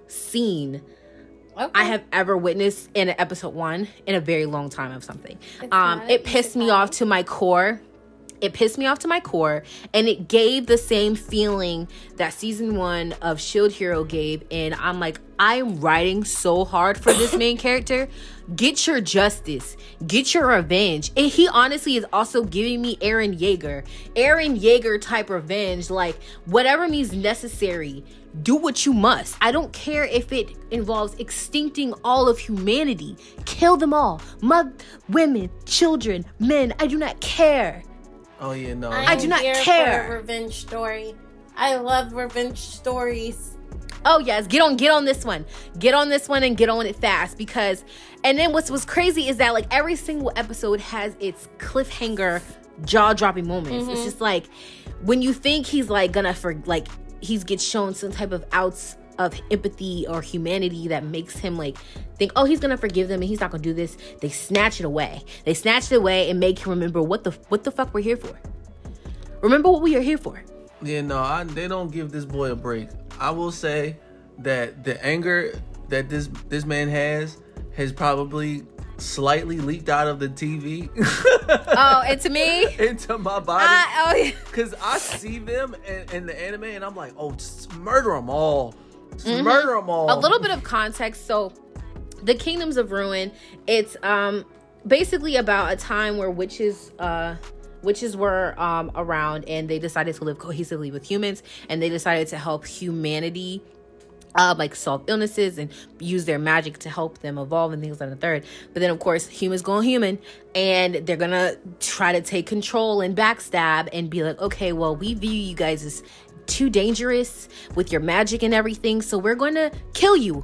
scene
Okay.
I have ever witnessed in an episode one in a very long time of something.
It's
Um,
not
it pissed me
isekai.
off to my core. It pissed me off to my core, and it gave the same feeling that season one of Shield Hero gave. And I'm like, I'm writing so hard for this main character. Get your justice. Get your revenge. And he honestly is also giving me Eren Yeager. Eren Yeager type revenge. Like, whatever means necessary. Do what you must. I don't care if it involves extincting all of humanity. Kill them all. Mother, women, children, men. I do not care.
Oh yeah, no.
I do
I'm
not
here
care.
For a revenge story. I love revenge stories.
Oh yes, get on, get on this one, get on this one, and get on it fast. Because, and then what's what's crazy is that like every single episode has its cliffhanger, jaw-dropping moments.
Mm-hmm.
It's just like when you think he's like gonna for like he's gets shown some type of outs of empathy or humanity that makes him like think, oh, he's gonna forgive them and he's not gonna do this. They snatch it away. They snatch it away and make him remember what the what the fuck we're here for. Remember what we are here for.
Yeah, no, I, they don't give this boy a break. I will say that the anger that this this man has has probably slightly leaked out of the T V
Oh, and to me,
into my body.
I, oh yeah.
Because I see them in, in the anime and I'm like, oh, just murder them all. Just murder them all.
A little bit of context. So the Kingdoms of Ruin, it's um basically about a time where witches uh witches were um around, and they decided to live cohesively with humans, and they decided to help humanity uh, like solve illnesses and use their magic to help them evolve and things like the third. But then of course humans going human, and they're gonna try to take control and backstab and be like, okay, well, we view you guys as too dangerous with your magic and everything, so we're gonna kill you.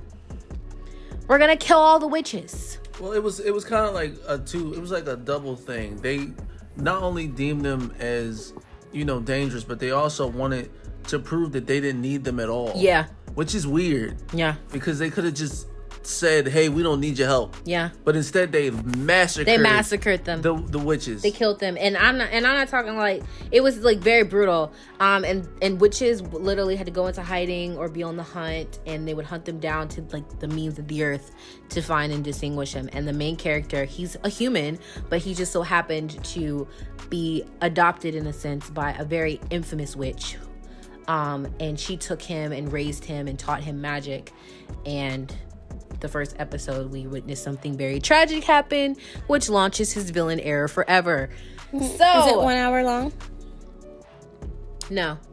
We're gonna kill all the witches.
Well, it was it was kind of like a two. It was like a double thing. They not only deemed them as, you know, dangerous, but they also wanted to prove that they didn't need them at all.
Yeah.
Which is weird
Yeah.
because they could have just said, "Hey, we don't need your help."
Yeah.
But instead, they massacred.
They massacred them.
the the witches.
They killed them, and I'm not, and I'm not talking like it was like very brutal. Um, and and witches literally had to go into hiding or be on the hunt, and they would hunt them down to like the means of the earth to find and distinguish them. And the main character, he's a human, but he just so happened to be adopted in a sense by a very infamous witch. Um, and she took him and raised him and taught him magic. And the first episode, we witnessed something very tragic happen, which launches his villain era forever. So,
Is it one hour long?
no.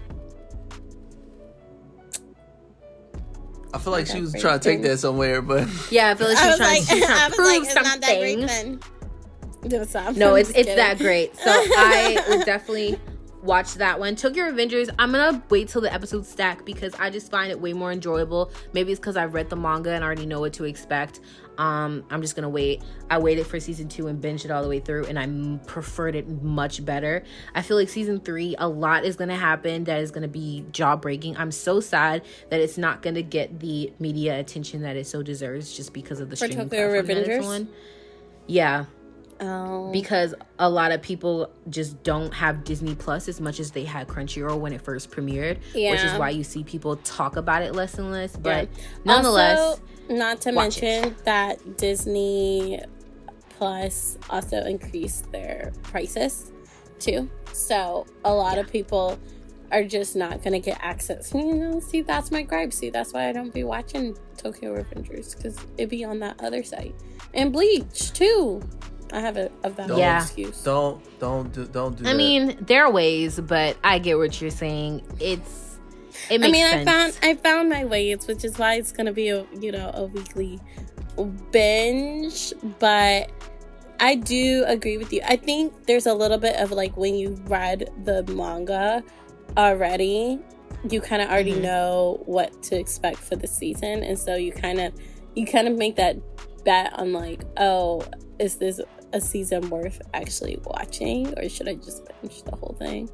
I feel like she was
great
trying to take
thing.
that somewhere, but
Yeah, I feel like she's trying, she's trying to prove
it's not that great
something.
then. No, stop.
No,
I'm
it's
just
it's
kidding.
that great. So I would definitely watch that one. Tokyo Revengers, I'm gonna wait till the episodes stack because I just find it way more enjoyable. Maybe it's because I've read the manga and already know what to expect. Um, I'm just gonna wait. I waited for season two and binged it all the way through, and I m- preferred it much better. I feel like season three, a lot is gonna happen that is gonna be jaw breaking. I'm so sad that it's not gonna get the media attention that it so deserves just because of the
For
streaming
Tokyo
platform that it's
Revengers?
on. Yeah.
Oh.
Because a lot of people just don't have Disney Plus as much as they had Crunchyroll when it first premiered,
Yeah.
which is why you see people talk about it less and less. But
Yeah.
nonetheless,
Also, not to
watch
mention that Disney Plus also increased their prices too. So a lot of people are just not going to get access. You know, see, that's my gripe. See, that's why I don't be watching Tokyo Revengers, because it be on that other site. And Bleach too. I have a, a valid
Yeah.
excuse.
Don't don't do don't do
I
that.
mean, there are ways, but I get what you're saying. It's it makes
I mean,
sense.
I found I found my ways, which is why it's gonna be a you know a weekly binge. But I do agree with you. I think there's a little bit of like when you read the manga already, you kind of already
Mhm.
know what to expect for the season, and so you kind of you kind of make that bet on like, oh, is this a season worth actually watching, or should I just binge the whole thing?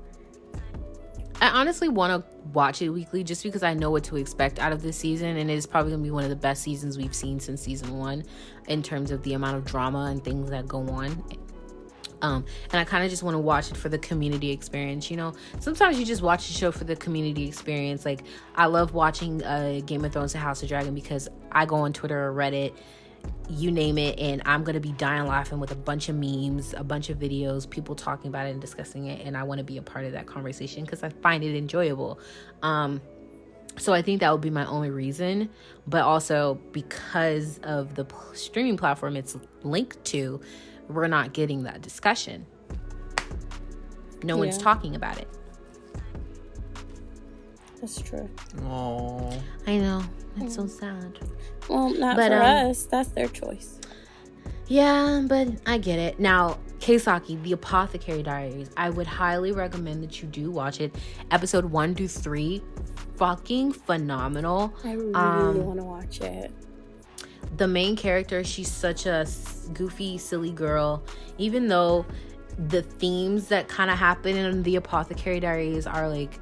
I honestly want to watch it weekly just because I know what to expect out of this season, and it's probably going to be one of the best seasons we've seen since season one in terms of the amount of drama and things that go on. Um, and I kind of just want to watch it for the community experience. You know, sometimes you just watch a show for the community experience. Like, I love watching uh, Game of Thrones and House of Dragon because I go on Twitter or Reddit, you name it, and I'm gonna be dying laughing with a bunch of memes, a bunch of videos, people talking about it and discussing it, and I want to be a part of that conversation because I find it enjoyable. Um, so I think that would be my only reason, but also because of the p- streaming platform it's linked to, we're not getting that discussion. No one's
Yeah.
talking about it.
That's true.
Aw.
I know, it's so sad.
Well, not
But,
for
um,
us. That's their choice.
Yeah, but I get it. Now, Keisaki, The Apothecary Diaries. I would highly recommend that you do watch it. Episode one through three, fucking phenomenal.
I really
um,
want to watch it.
The main character, she's such a s- goofy, silly girl. Even though the themes that kind of happen in The Apothecary Diaries are like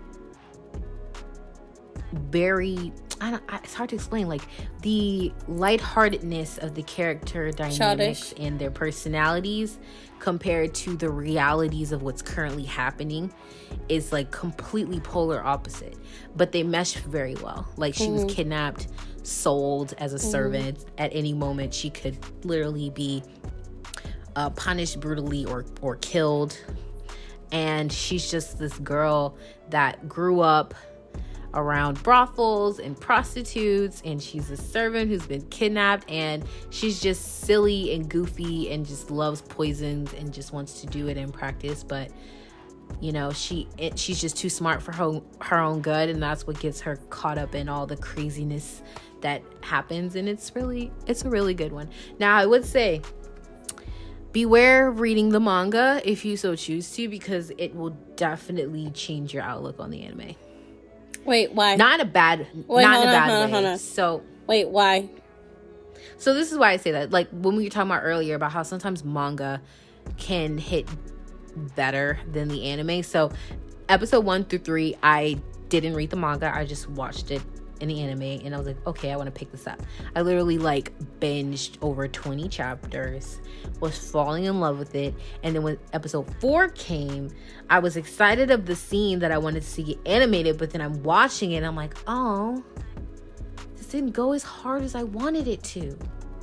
very... I don't, I, it's hard to explain, like the lightheartedness of the character dynamics
Childish.
and their personalities compared to the realities of what's currently happening is like completely polar opposite, but they mesh very well. Like she was kidnapped, sold as a servant. At any moment she could literally be uh, punished brutally or or killed, and she's just this girl that grew up around brothels and prostitutes, and she's a servant who's been kidnapped, and she's just silly and goofy and just loves poisons and just wants to do it in practice. But you know, she it, she's just too smart for her, her own good, and that's what gets her caught up in all the craziness that happens. And it's really it's a really good one. Now I would say beware reading the manga if you so choose to, because it will definitely change your outlook on the anime.
Wait, why?
Not in a bad,
Wait,
not
hold
in a
on,
bad
hold on,
way.
hold on.
So,
Wait, why?
so this is why I say that. Like when we were talking about earlier about how sometimes manga can hit better than the anime. So, episode one through three, I didn't read the manga. I just watched it in the anime, and I was like, okay, I want to pick this up. I literally like binged over twenty chapters, was falling in love with it, and then when episode four came, I was excited of the scene that I wanted to see get animated, but then I'm watching it and I'm like, oh, this didn't go as hard as I wanted it to.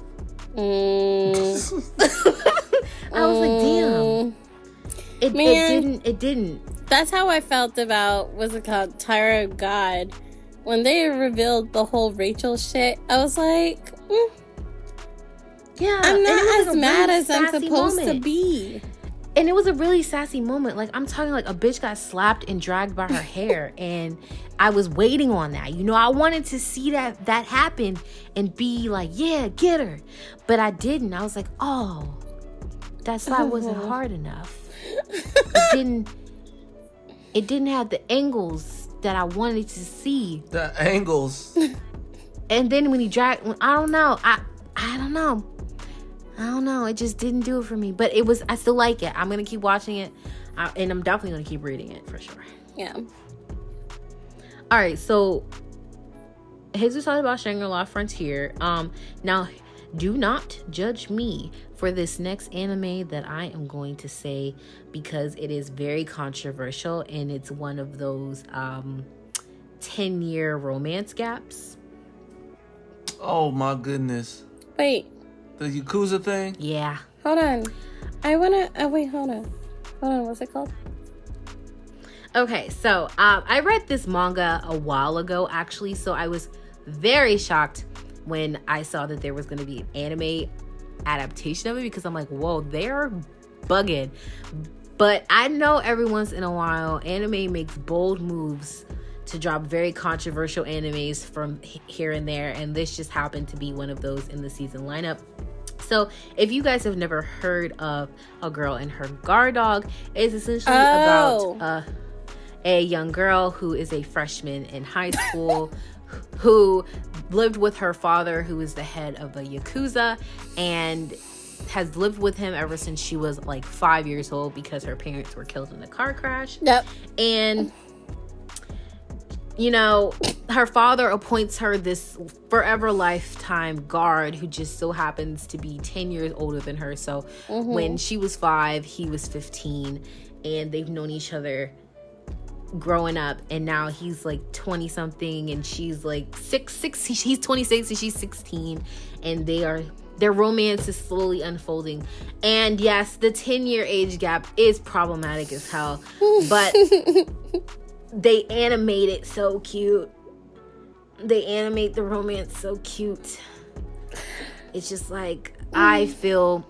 Mm,
I was like, damn, it, it
Man.
didn't it didn't
that's how I felt about, what's it called, Tyra of God. When they revealed the whole Rachel shit, I was like, mm,
yeah,
I'm
and it
not
was,
as
like, a
mad
really
as I'm
sassy
supposed to
moment.
be.
And it was a really sassy moment. Like, I'm talking like a bitch got slapped and dragged by her hair. And I was waiting on that. You know, I wanted to see that that happen and be like, yeah, get her. But I didn't. I was like, oh, that slap wasn't hard enough. It didn't. it didn't have the angles that I wanted to see.
The angles.
And then when he dragged, I don't know. I I don't know. I don't know. It just didn't do it for me. But it was, I still like it. I'm going to keep watching it. I, and I'm definitely going to keep reading it for sure.
Yeah.
All right. So, Jesus talked about Shangri-La Frontier. Um, now, do not judge me for this next anime that I am going to say, because it is very controversial and it's one of those um, ten-year romance gaps.
Oh, my goodness.
Wait.
The Yakuza thing?
Yeah.
Hold on. I wanna. Oh wait. Hold on. Hold on. What's it called?
Okay, so um, I read this manga a while ago, actually. So I was very shocked when I saw that there was going to be an anime adaptation of it, because I'm like, whoa, they're bugging. But I know every once in a while, anime makes bold moves to drop very controversial animes from here and there, and this just happened to be one of those in the season lineup. So if you guys have never heard of A Girl and Her Guard Dog, it's essentially
Oh.
about uh, a young girl who is a freshman in high school who lived with her father, who is the head of the Yakuza, and has lived with him ever since she was like five years old because her parents were killed in a car crash.
Yep.
And you know, her father appoints her this forever lifetime guard who just so happens to be ten years older than her. So
Mm-hmm.
when she was five, he was fifteen, and they've known each other growing up. And now he's like twenty something and she's like six, six, he's twenty-six and she's sixteen, and they are, their romance is slowly unfolding. And yes, the ten year age gap is problematic as hell, but they animate it so cute. They animate the romance so cute. It's just like, I feel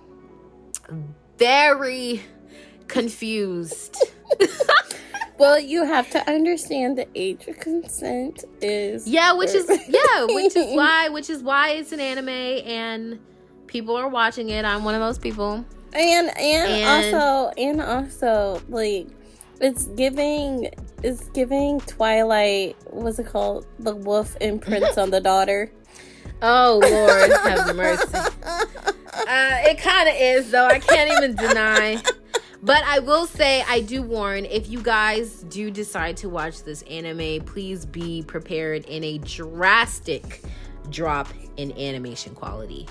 very confused.
Well, you have to understand the age of consent is
Yeah, which is yeah, which is why which is why it's an anime and people are watching it. I'm one of those people.
and and,
And-
also and also like it's giving it's giving Twilight, what's it called? The Wolf imprints on the daughter.
Oh Lord, have mercy. Uh, it kind of is, though. I can't even deny. But I will say, I do warn, if you guys do decide to watch this anime, please be prepared in a drastic drop in animation quality.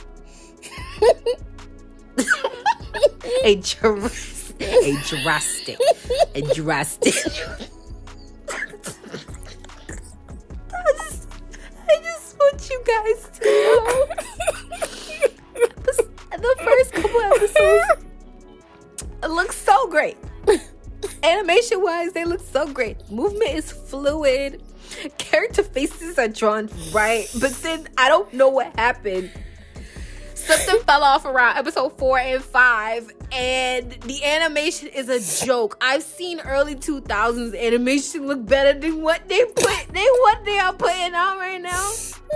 a, dr- a drastic. A drastic. I just, I just want you guys to know. the, the first couple episodes, it looks so great. Animation wise, they look so great. Movement is fluid. Character faces are drawn right. But then I don't know what happened. Something fell off around episode four and five, and the animation is a joke. I've seen early two thousands animation look better than what they put they what they are putting out right now.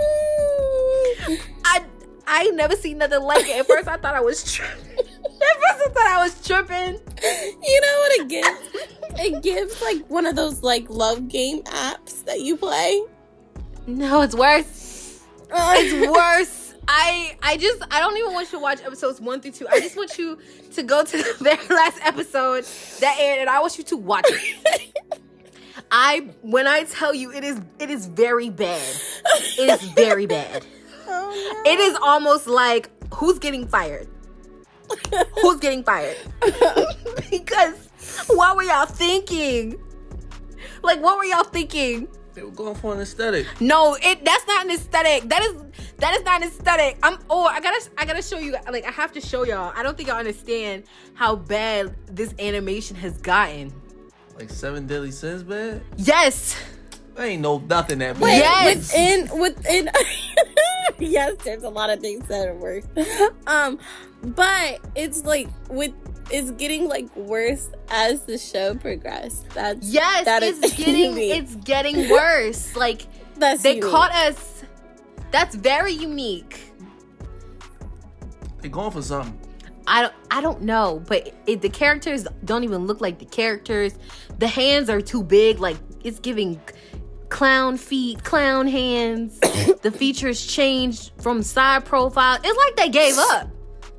I I ain't never seen nothing like it. At first I thought I was tripping. At first I thought I was tripping.
You know what it gives? It gives like one of those like love game apps that you play.
No, it's worse. It's worse. I I just I don't even want you to watch episodes one through two. I just want you to go to the very last episode that aired, and I want you to watch it. I when I tell you it is it is very bad. It is very bad.
Oh, no.
It is almost like, who's getting fired? Who's getting fired? Because what were y'all thinking? Like, what were y'all thinking?
They were going for an aesthetic.
No, it that's not an aesthetic. That is that is not an aesthetic. I'm oh I gotta I gotta show you, like I have to show y'all. I don't think y'all understand how bad this animation has gotten.
Like Seven Deadly Sins bad?
Yes.
There ain't no nothing that bad.
Wait,
Yes.
within within yes, there's a lot of things that are worse. Um, but it's like with it's getting like worse as the show progressed. That's
Yes,
that
it's
is
getting
unique.
it's getting worse. Like
That's
they
unique.
caught us. That's very unique.
They going for something.
I don't, I don't know, but it, the characters don't even look like the characters. The hands are too big. Like, it's giving clown feet, clown hands. The features changed from side profile. It's like they gave up.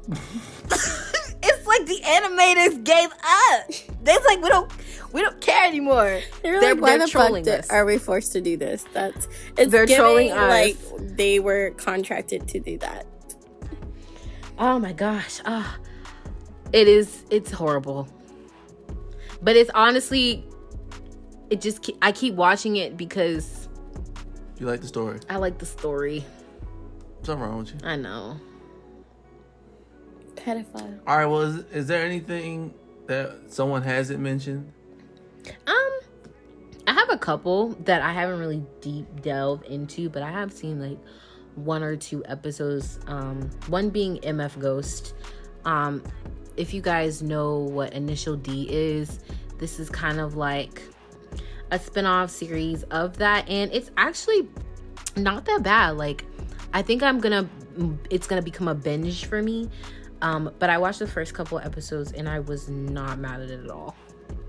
It's like the animators gave up. They're like, we don't, we don't care anymore.
They're,
They're,
like, why
they're
the
trolling
fuck
us.
are we forced to do this? That's it's
They're
giving,
trolling us.
like they were contracted to do that.
Oh my gosh. Ah, it is, it's horrible. But it's honestly, it just, ke- I keep watching it because
You like the story?
I like the story.
Something wrong with you?
I know.
Pedophile.
All right. Well, is, is there anything that someone hasn't mentioned?
Um, I have a couple that I haven't really deep delved into, but I have seen like one or two episodes. Um, one being M F Ghost. Um, if you guys know what Initial D is, this is kind of like a spin-off series of that, and it's actually not that bad. Like, I think I'm gonna, it's gonna become a binge for me. Um, but I watched the first couple episodes and I was not mad at it at all.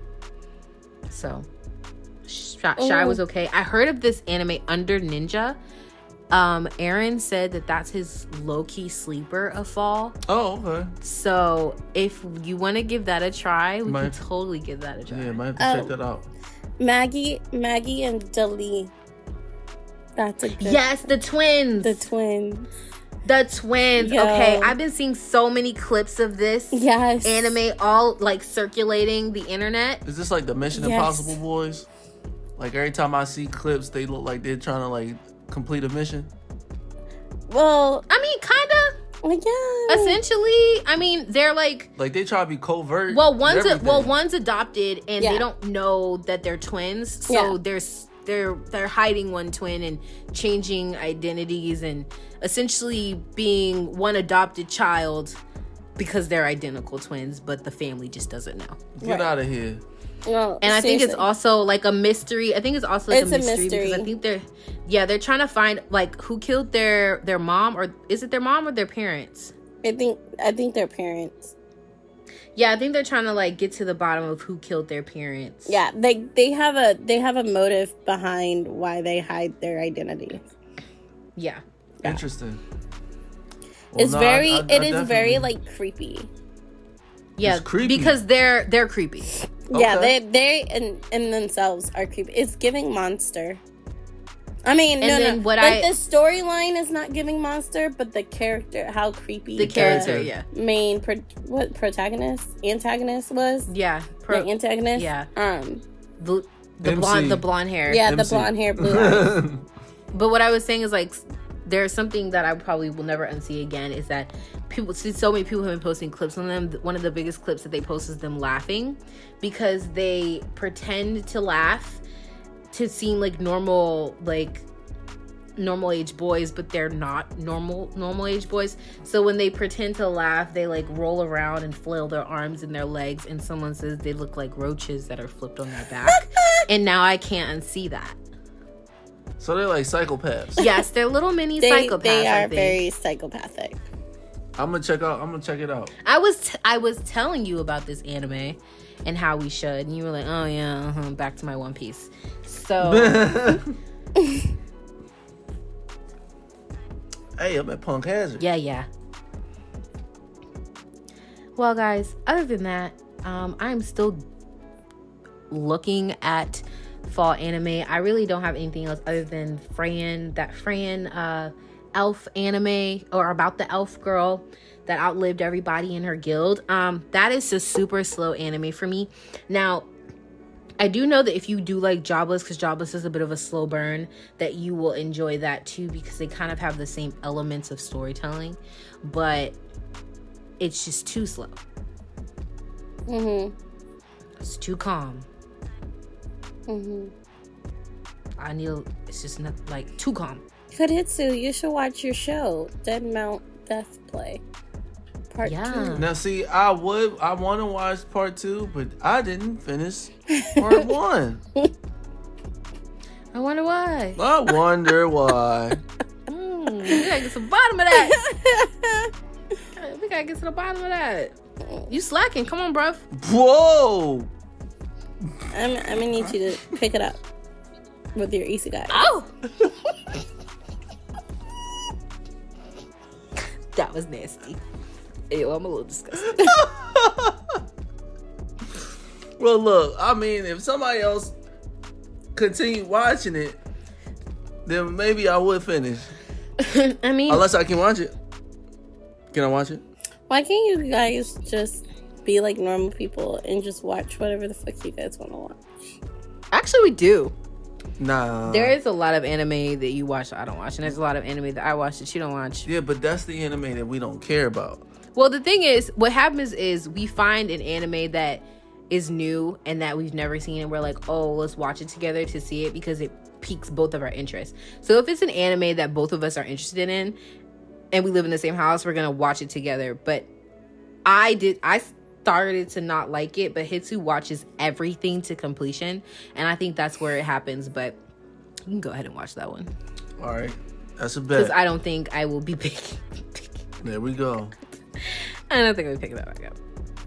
So, Shy, Shy was okay. I heard of this anime, Under Ninja. Um, Aaron said that that's his low-key sleeper of fall.
Oh, okay.
So, if you want to give that a try, we
Might-
can totally give that a try.
Yeah, might have to
Oh.
check that out.
Maggie, Maggie, and Dali. That's a good.
Yes, the twins.
the twins.
The twins.
Yo.
Okay, I've been seeing so many clips of this
Yes.
anime all like circulating the internet.
Is this like the Mission
Yes.
Impossible boys? Like every time I see clips, they look like they're trying to like complete a mission.
Well,
I mean, kind of.
yeah.
Essentially, I mean, they're like,
Like they try to be covert.
well, one's a,
everything.
well, one's adopted, and
Yeah.
they don't know that they're twins, so
Yeah.
there's they're they're hiding one twin and changing identities and essentially being one adopted child because they're identical twins, but the family just doesn't know.
Get
Right.
out of here.
Well,
And I think it's
seriously.
also like a mystery. I think it's also like
It's
a
a
mystery, because I
mystery.
think they're yeah they're trying to find like who killed their their mom, or is it their mom or their parents?
I think I think their parents.
Yeah, I think they're trying to like get to the bottom of who killed their parents.
Yeah, they they have a they have a motive behind why they hide their identity.
Yeah.
Yeah.
Interesting. Well,
It's
no, I-
very
I- I
it is
definitely-
very like creepy.
Yeah,
It's creepy.
because they're they're creepy.
Yeah,
Okay.
they they in, in themselves are creepy. It's giving monster. I mean,
And
no,
then
no.
what
like
I-
the storyline is not giving monster, but the character, how creepy
The character,
character.
yeah.
main pro- what protagonist, antagonist was
Yeah. Pro-
the antagonist.
yeah.
Um.
the the
M C.
blonde the blonde hair.
Yeah,
M
the
C.
blonde hair, blue eyes.
But what I was saying is like there's something that I probably will never unsee again is that people see so many people have been posting clips on them. One of the biggest clips that they post is them laughing because they pretend to laugh to seem like normal, like normal age boys, but they're not normal normal age boys. So when they pretend to laugh, they like roll around and flail their arms and their legs, and someone says they look like roaches that are flipped on their back. And now I can't unsee that.
So they're like psychopaths.
Yes, they're little mini
They
psychopaths.
they
I
are
think.
very psychopathic.
I'm gonna check out. I'm gonna check it out.
I was t- I was telling you about this anime and how we should, and you were like, "Oh yeah, uh-huh, back to my One Piece." So
Hey, I'm at Punk Hazard.
yeah, yeah. Well, guys, other than that, um, I'm still looking at fall anime. I really don't have anything else other than Fran, that Fran uh, elf anime, or about the elf girl that outlived everybody in her guild. Um, that is just super slow anime for me. Now, I do know that if you do like Jobless, because Jobless is a bit of a slow burn, that you will enjoy that too, because they kind of have the same elements of storytelling, but it's just too slow.
Mm-hmm.
It's too calm.
Mm-hmm.
I need, it's just not like too calm.
Kuditsu, you should watch your show, Dead Mount Death Play. Part
Yeah.
two.
Now, see, I would, I want to watch part two, but I didn't finish part one.
I wonder why.
I wonder why.
Mm, you gotta get some bottom of that. We gotta get to the bottom of that. You slacking. Come on, bruv.
Whoa!
I'm, I'm gonna need you to pick it up with your isekai.
Oh! That was nasty. Ew, I'm a little disgusted.
Well, look, I mean, if somebody else continued watching it, then maybe I would finish.
I mean,
Unless I can watch it. Can I watch it?
why can't you guys just be like normal people and just watch whatever the fuck you guys want to watch?
Actually, we do.
Nah.
There is a lot of anime that you watch that I don't watch, and there's a lot of anime that I watch that you don't watch.
Yeah, but that's the anime that we don't care about.
Well, the thing is, what happens is we find an anime that is new and that we've never seen, and we're like, oh, let's watch it together to see it because it piques both of our interests. So if it's an anime that both of us are interested in and we live in the same house, we're gonna watch it together. But I did I started to not like it, but Hitsu watches everything to completion, and I think that's where it happens. But you can go ahead and watch that one.
All right. That's a
Because
bet.
I don't think I will be picking, picking
There we go.
I don't think I'll be picking that back up.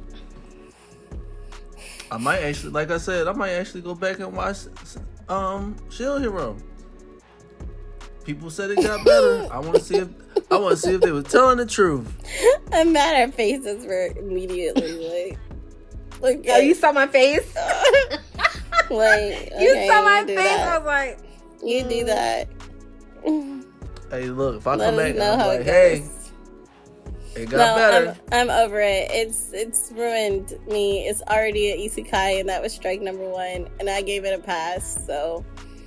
I might actually, like I said, I might actually go back and watch um Shield Hero. People said it got better. I want to see if I want to see if they were telling the truth.
I'm mad at faces for immediately like, like
Oh, you saw my face?
like
You
okay,
saw my
you do
face?
that.
I was like,
You do that.
Hey, look, if I
Let
come
us
back and
know
I'm
how
like,
it
hey,
goes.
it got
No,
better.
I'm, I'm over it. It's it's ruined me. It's already an isekai, and that was strike number one, and I gave it a pass. So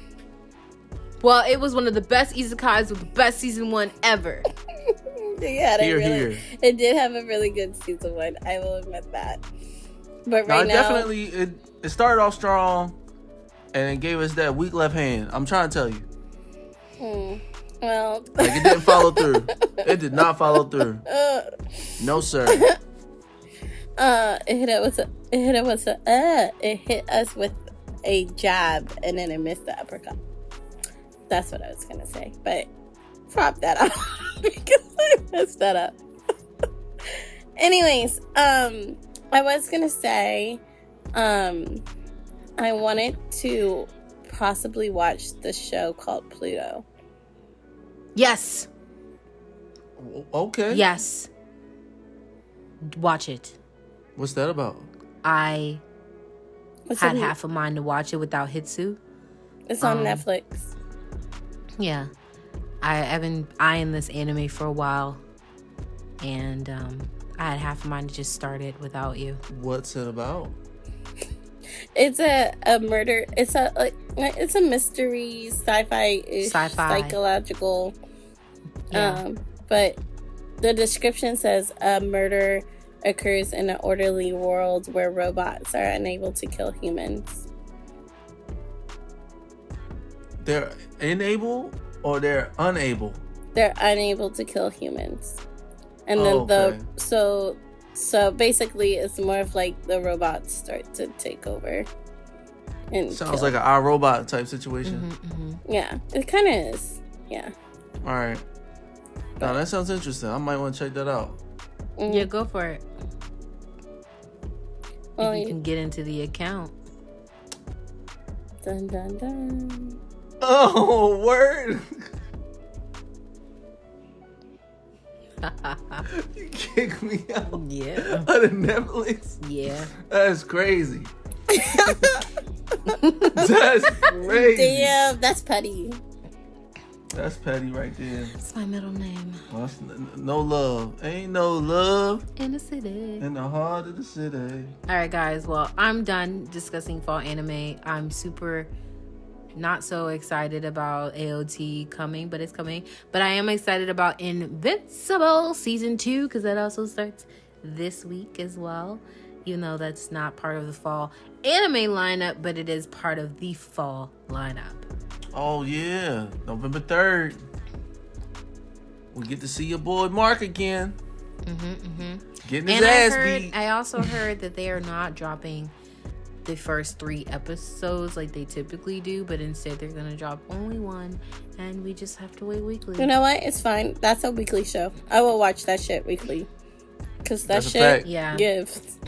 well, it was one of the best isekais with the best season one ever.
yeah,
Here,
really,
here.
it did have a really good season one. I will admit that. But
No,
right
it
now,
definitely it, it started off strong, and it gave us that weak left hand. I'm trying to tell you,
hmm, well,
like it didn't follow through. It did not follow through.
uh,
No, sir.
uh, it hit us. With a, it hit us. With a, uh, it hit us with a jab, and then it missed the uppercut. That's what I was gonna say, but prop that up because I messed that up. Anyways, um, I was gonna say, um, I wanted to possibly watch the show called Pluto.
Yes.
Okay.
Yes. Watch it.
What's that about?
I
It's
had
on,
half a mind to watch it without Hitsu.
It's on
um,
Netflix.
Yeah. I, I've been eyeing this anime for a while. And um, I had half a mind to just start it without you.
What's it about?
It's a, a murder. It's a like it's a mystery, sci-fi,
Sci-fi.
psychological.
Yeah.
Um, but the description says a murder occurs in an orderly world where robots are unable to kill humans.
They're enable or they're unable?
They're unable to kill humans, and then
Oh, okay.
the so so basically it's more of like the robots start to take over. And
Sounds
kill.
like an iRobot type situation.
Mm-hmm, mm-hmm.
Yeah, it kind of is. Yeah.
All right. No, that sounds interesting. I might want to check that out.
Mm.
Yeah, go for it.
Well,
if you
you-
can get into the account.
Dun dun dun.
Oh, word! You kicked me out
Yeah.
of the Netflix.
Yeah.
That's crazy. That's crazy.
Damn, that's petty.
That's petty right there.
That's my middle name.
Well, that's n- no love. Ain't no love
In the city.
in the heart of the city.
All right, guys. Well, I'm done discussing fall anime. I'm super not so excited about A O T coming, but it's coming. But I am excited about Invincible season two because that also starts this week as well. Even though that's not part of the fall anime lineup, but it is part of the fall lineup.
Oh yeah, November third. We get to see your boy Mark again.
Mm-hmm, mm-hmm.
Getting his
And I
ass
heard,
beat.
I also heard that they are not dropping the first three episodes like they typically do, but instead they're gonna drop only one, and we just have to wait weekly.
You know what? It's fine. That's a weekly show. I will watch that shit weekly. Because that
That's a
shit
fact.
Yeah.
gives.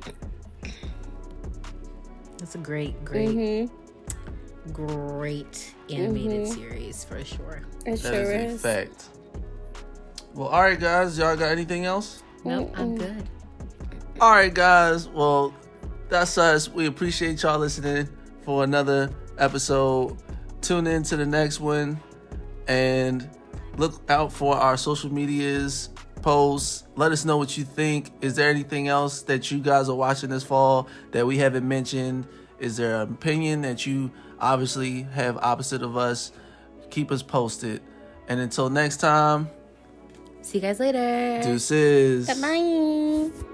That's a great, great,
Mm-hmm.
great animated
Mhm.
series for sure.
It
That
sure
is a
is.
fact. Well, all right, guys. Y'all got anything else?
Nope, I'm
Mm-mm.
good.
All right, guys. Well, that's us. We appreciate y'all listening for another episode. Tune in to the next one and look out for our social medias, posts. Let us know what you think. Is there anything else that you guys are watching this fall that we haven't mentioned? Is there an opinion that you obviously have opposite of us? Keep us posted. And until next time,
See you guys later.
deuces.
Bye-bye.